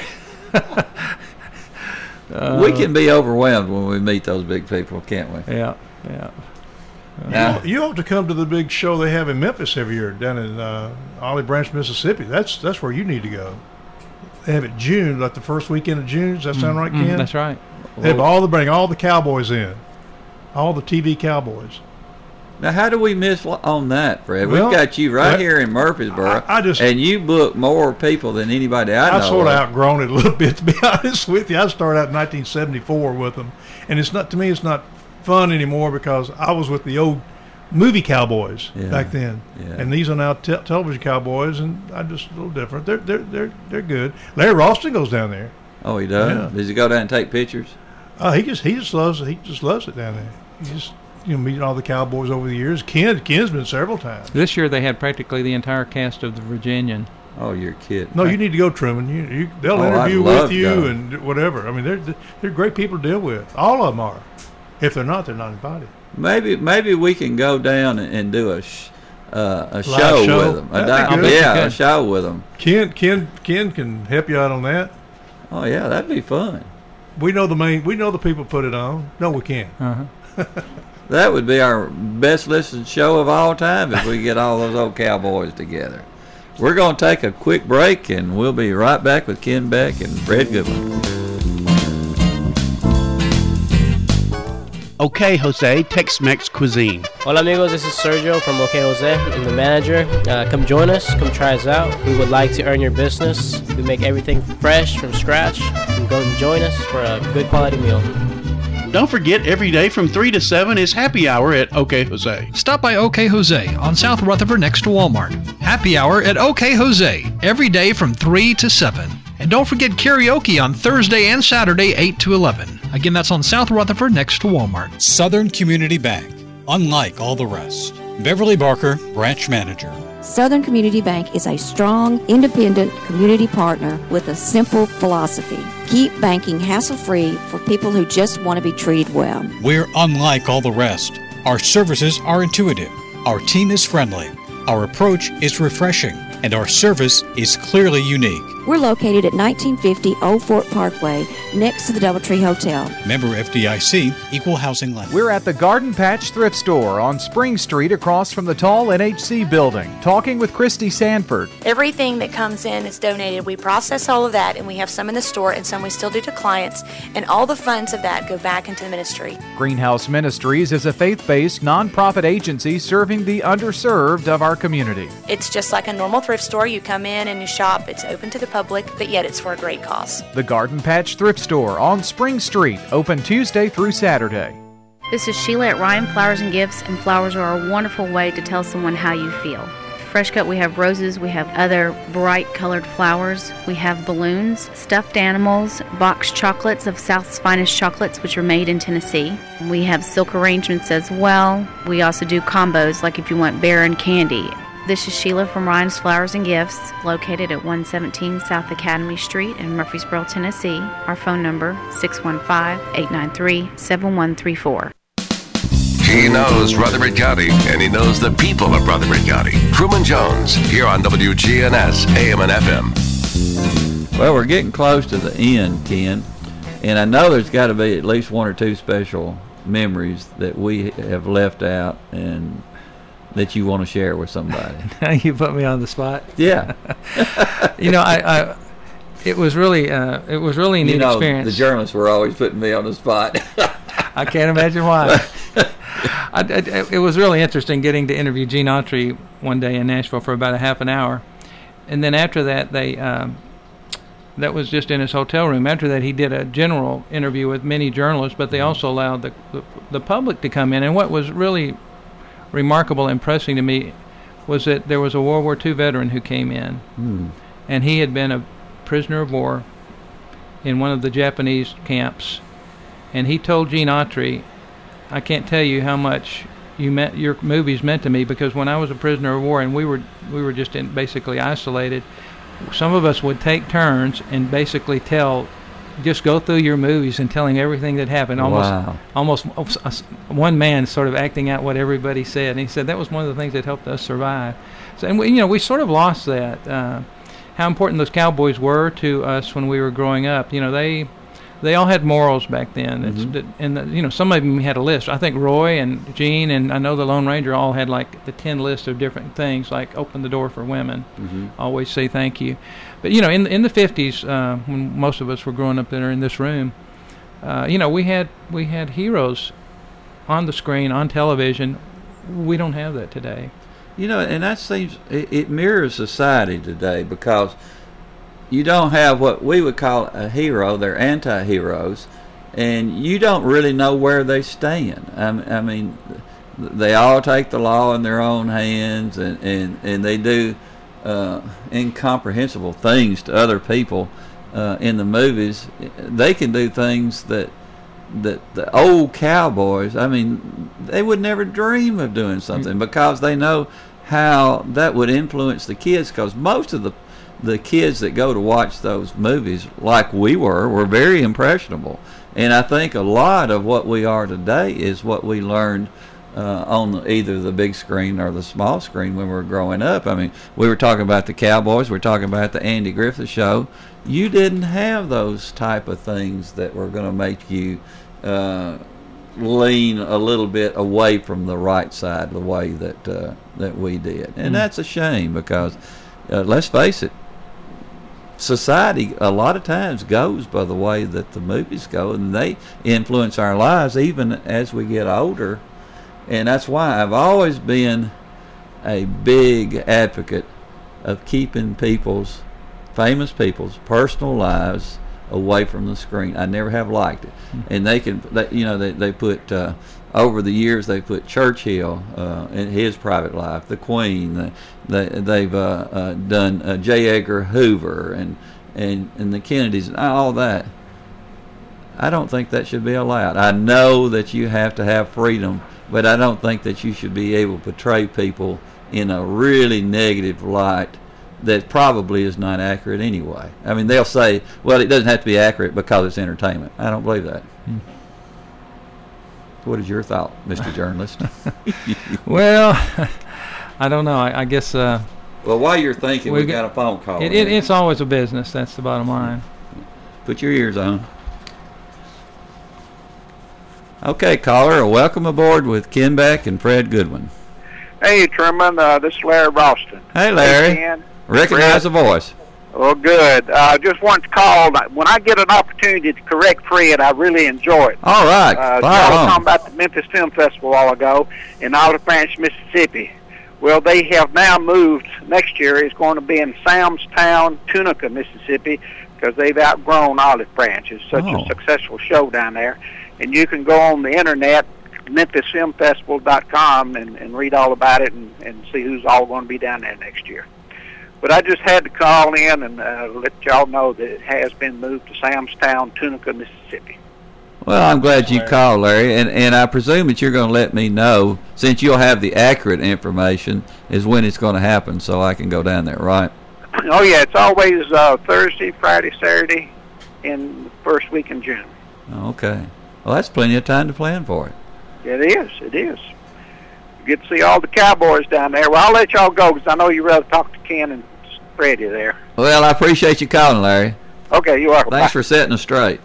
uh, we can be overwhelmed when we meet those big people, can't we? Yeah, yeah. Now, you, you ought to come to the big show they have in Memphis every year down in uh, Olive Branch, Mississippi. That's that's where you need to go. They have it June, like the first weekend of June. Does that sound right, Ken? Mm, that's right. They have all the bring all the cowboys in, all the T V cowboys. Now, how do we miss on that, Fred? Well, We've got you right that, here in Murfreesboro, I, I just, and you book more people than anybody I know. I've sort of outgrown it a little bit, to be honest with you. I started out in nineteen seventy-four with them, and it's not to me. It's not fun anymore because I was with the old movie cowboys yeah. back then, yeah. and these are now te- television cowboys, and I'm just a little different. They're they're they're they're good. Larry Ralston goes down there. Oh, he does. Yeah. Does he go down and take pictures? Oh, uh, he just he just loves it. He just loves it down there. He just you know meeting all the cowboys over the years. Ken Ken's been several times. This year they had practically the entire cast of the Virginian. Oh, you're kidding. No, you need to go, Truman. You, you they'll oh, interview with you going. and whatever. I mean, they're they're great people to deal with. All of them are. If they're not, they're not invited. Maybe maybe we can go down and do a sh- uh, a show, show with them. A di- yeah, a show with them. Ken Ken Ken can help you out on that. Oh yeah, that'd be fun. We know the main. We know the people put it on. No, we can't. Uh-huh. That would be our best listened show of all time if we get all those old cowboys together. We're going to take a quick break, and we'll be right back with Ken Beck and Fred Goodwin. OK Jose Tex-Mex Cuisine. Hola amigos, this is Sergio from OK Jose. I'm the manager. Uh, come join us. Come try us out. We would like to earn your business. We make everything fresh from scratch. Come go and join us for a good quality meal. Don't forget, every day from three to seven is happy hour at OK Jose. Stop by OK Jose on South Rutherford next to Walmart. Happy hour at OK Jose every day from three to seven. And don't forget karaoke on Thursday and Saturday, eight to eleven. Again, that's on South Rutherford next to Walmart. Southern Community Bank, unlike all the rest. Beverly Barker, Branch Manager. Southern Community Bank is a strong, independent community partner with a simple philosophy. Keep banking hassle-free for people who just want to be treated well. We're unlike all the rest. Our services are intuitive. Our team is friendly. Our approach is refreshing. And our service is clearly unique. We're located at nineteen fifty Old Fort Parkway, next to the Doubletree Hotel. Member F D I C, Equal Housing Lender. We're at the Garden Patch Thrift Store on Spring Street across from the tall N H C building, talking with Christy Sanford. Everything that comes in is donated. We process all of that, and we have some in the store and some we still do to clients, and all the funds of that go back into the ministry. Greenhouse Ministries is a faith-based, nonprofit agency serving the underserved of our community. It's just like a normal thrift store. You come in and you shop. It's open to the public, but yet it's for a great cause. The Garden Patch Thrift Store on Spring Street, open Tuesday through Saturday. This is Sheila at Ryan Flowers and Gifts, and flowers are a wonderful way to tell someone how you feel. Fresh cut, we have roses, we have other bright colored flowers, we have balloons, stuffed animals, boxed chocolates of South's finest chocolates, which are made in Tennessee. We have silk arrangements as well. We also do combos, like if you want bear and candy. This is Sheila from Ryan's Flowers and Gifts, located at one seventeen South Academy Street in Murfreesboro, Tennessee. Our phone number, six one five, eight nine three, seven one three four. He knows Rutherford County, and he knows the people of Rutherford County. Truman Jones, here on W G N S, A M and F M. Well, we're getting close to the end, Ken, and I know there's got to be at least one or two special memories that we have left out and that you want to share with somebody. Now you put me on the spot. Yeah. You know, I, I it was really uh, it was really a neat you know, experience. The journalists were always putting me on the spot. I can't imagine why. I, I, it was really interesting getting to interview Gene Autry one day in Nashville for about a half an hour, and then after that they um, that was just in his hotel room. After that, he did a general interview with many journalists, but they also allowed the the, the public to come in. And what was really remarkable, impressing to me, was that there was a World War Two veteran who came in, hmm. and he had been a prisoner of war in one of the Japanese camps, and he told Gene Autry, I can't tell you how much you meant, your movies meant to me, because when I was a prisoner of war and we were we were just in basically isolated, some of us would take turns and basically tell, just go through your movies and telling everything that happened. Almost, wow. almost one man sort of acting out what everybody said. And he said that was one of the things that helped us survive. So, and we, you know, we sort of lost that. Uh, how important those cowboys were to us when we were growing up. You know, they they all had morals back then. Mm-hmm. It's, and the, you know, some of them had a list. I think Roy and Gene and I know the Lone Ranger all had like the ten list of different things, like open the door for women, mm-hmm. always say thank you. But you know, in in the fifties, uh, when most of us were growing up there in this room, uh, you know, we had we had heroes on the screen, on television. We don't have that today. You know, and that seems it, it mirrors society today, because you don't have what we would call a hero. They're anti-heroes, and you don't really know where they stand. I, I mean, they all take the law in their own hands, and, and, and they do uh, incomprehensible things to other people uh, in the movies. They can do things that that the old cowboys, I mean, they would never dream of doing something, because they know how that would influence the kids, because most of the the kids that go to watch those movies, like we were, were very impressionable. And I think a lot of what we are today is what we learned uh, on the, either the big screen or the small screen when we were growing up. I mean, we were talking about the Cowboys, we were talking about the Andy Griffith Show. You didn't have those type of things that were going to make you uh, lean a little bit away from the right side the way that uh, that we did. And mm. that's a shame, because uh, let's face it, society a lot of times goes by the way that the movies go, and they influence our lives even as we get older. And that's why I've always been a big advocate of keeping people's, famous people's personal lives away from the screen. I never have liked it. Mm-hmm. And they can, they, you know, they, they put, uh, over the years, they put Churchill uh, in his private life, the Queen, the, they, they've uh, uh, done uh, J. Edgar Hoover and, and, and the Kennedys and all that. I don't think that should be allowed. I know that you have to have freedom but I don't think that you should be able to portray people in a really negative light that probably is not accurate anyway. I mean, they'll say, well, it doesn't have to be accurate because it's entertainment. I don't believe that. Hmm. What is your thought, Mister Journalist? Well, I don't know. I, I guess... Uh, well, while you're thinking, we've got, got a phone call. It, it, it's always a business. That's the bottom line. Put your ears on. Okay, caller, welcome aboard with Ken Beck and Fred Goodwin. Hey, Truman. Uh, this is Larry Ralston. Hey, Larry. Hey, recognize Fred. The voice. Well, good. I uh, just wanted to call. When I get an opportunity to correct Fred, I really enjoy it. All right. Uh, y'all were talking about the Memphis Film Festival a while ago in Olive Branch, Mississippi. Well, they have now moved. Next year it's going to be in Samstown, Tunica, Mississippi, because they've outgrown Olive Branch. It's such oh. a successful show down there. And you can go on the internet, memphis film festival dot com, and, and read all about it and, and see who's all going to be down there next year. But I just had to call in and uh, let y'all know that it has been moved to Samstown, Tunica, Mississippi. Well, I'm glad you called, Larry, and and I presume that you're going to let me know, since you'll have the accurate information, is when it's going to happen, so I can go down there, right? Oh yeah, it's always uh, Thursday, Friday, Saturday, in the first week in June. Okay, well that's plenty of time to plan for it. It is, it is. You get to see all the cowboys down there. Well, I'll let y'all go because I know you'd rather talk to Ken and Freddie there. Well, I appreciate you calling, Larry. Okay, you're welcome. Thanks Bye. for setting us straight.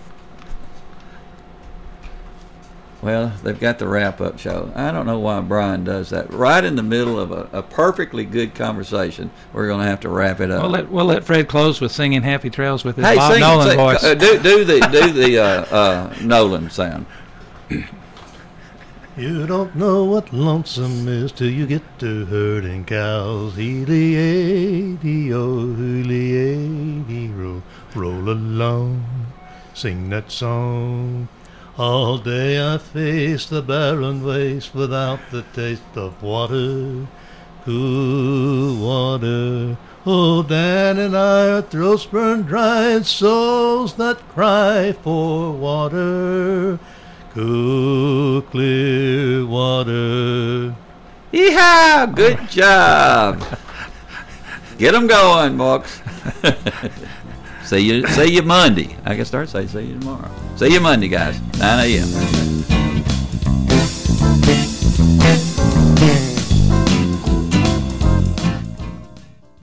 Well, they've got the wrap-up show. I don't know why Brian does that. Right in the middle of a, a perfectly good conversation, we're going to have to wrap it up. We'll let, we'll let Fred close with singing Happy Trails with his hey, Bob sing, Nolan sing, voice. Uh, do, do the, do the uh, uh, Nolan sound. You don't know what lonesome is till you get to herding cows. Hee-lee-ay-dee-oh, hee-lee-ay-dee-ro, roll along, sing that song. All day I face the barren waste without the taste of water, cool water. Oh, Dan and I are throats burned dry and souls that cry for water, cool, clear water. Yeehaw! Good job. Get them going, folks. See you, see you Monday. I can start saying see you tomorrow. See you Monday, guys. nine a.m.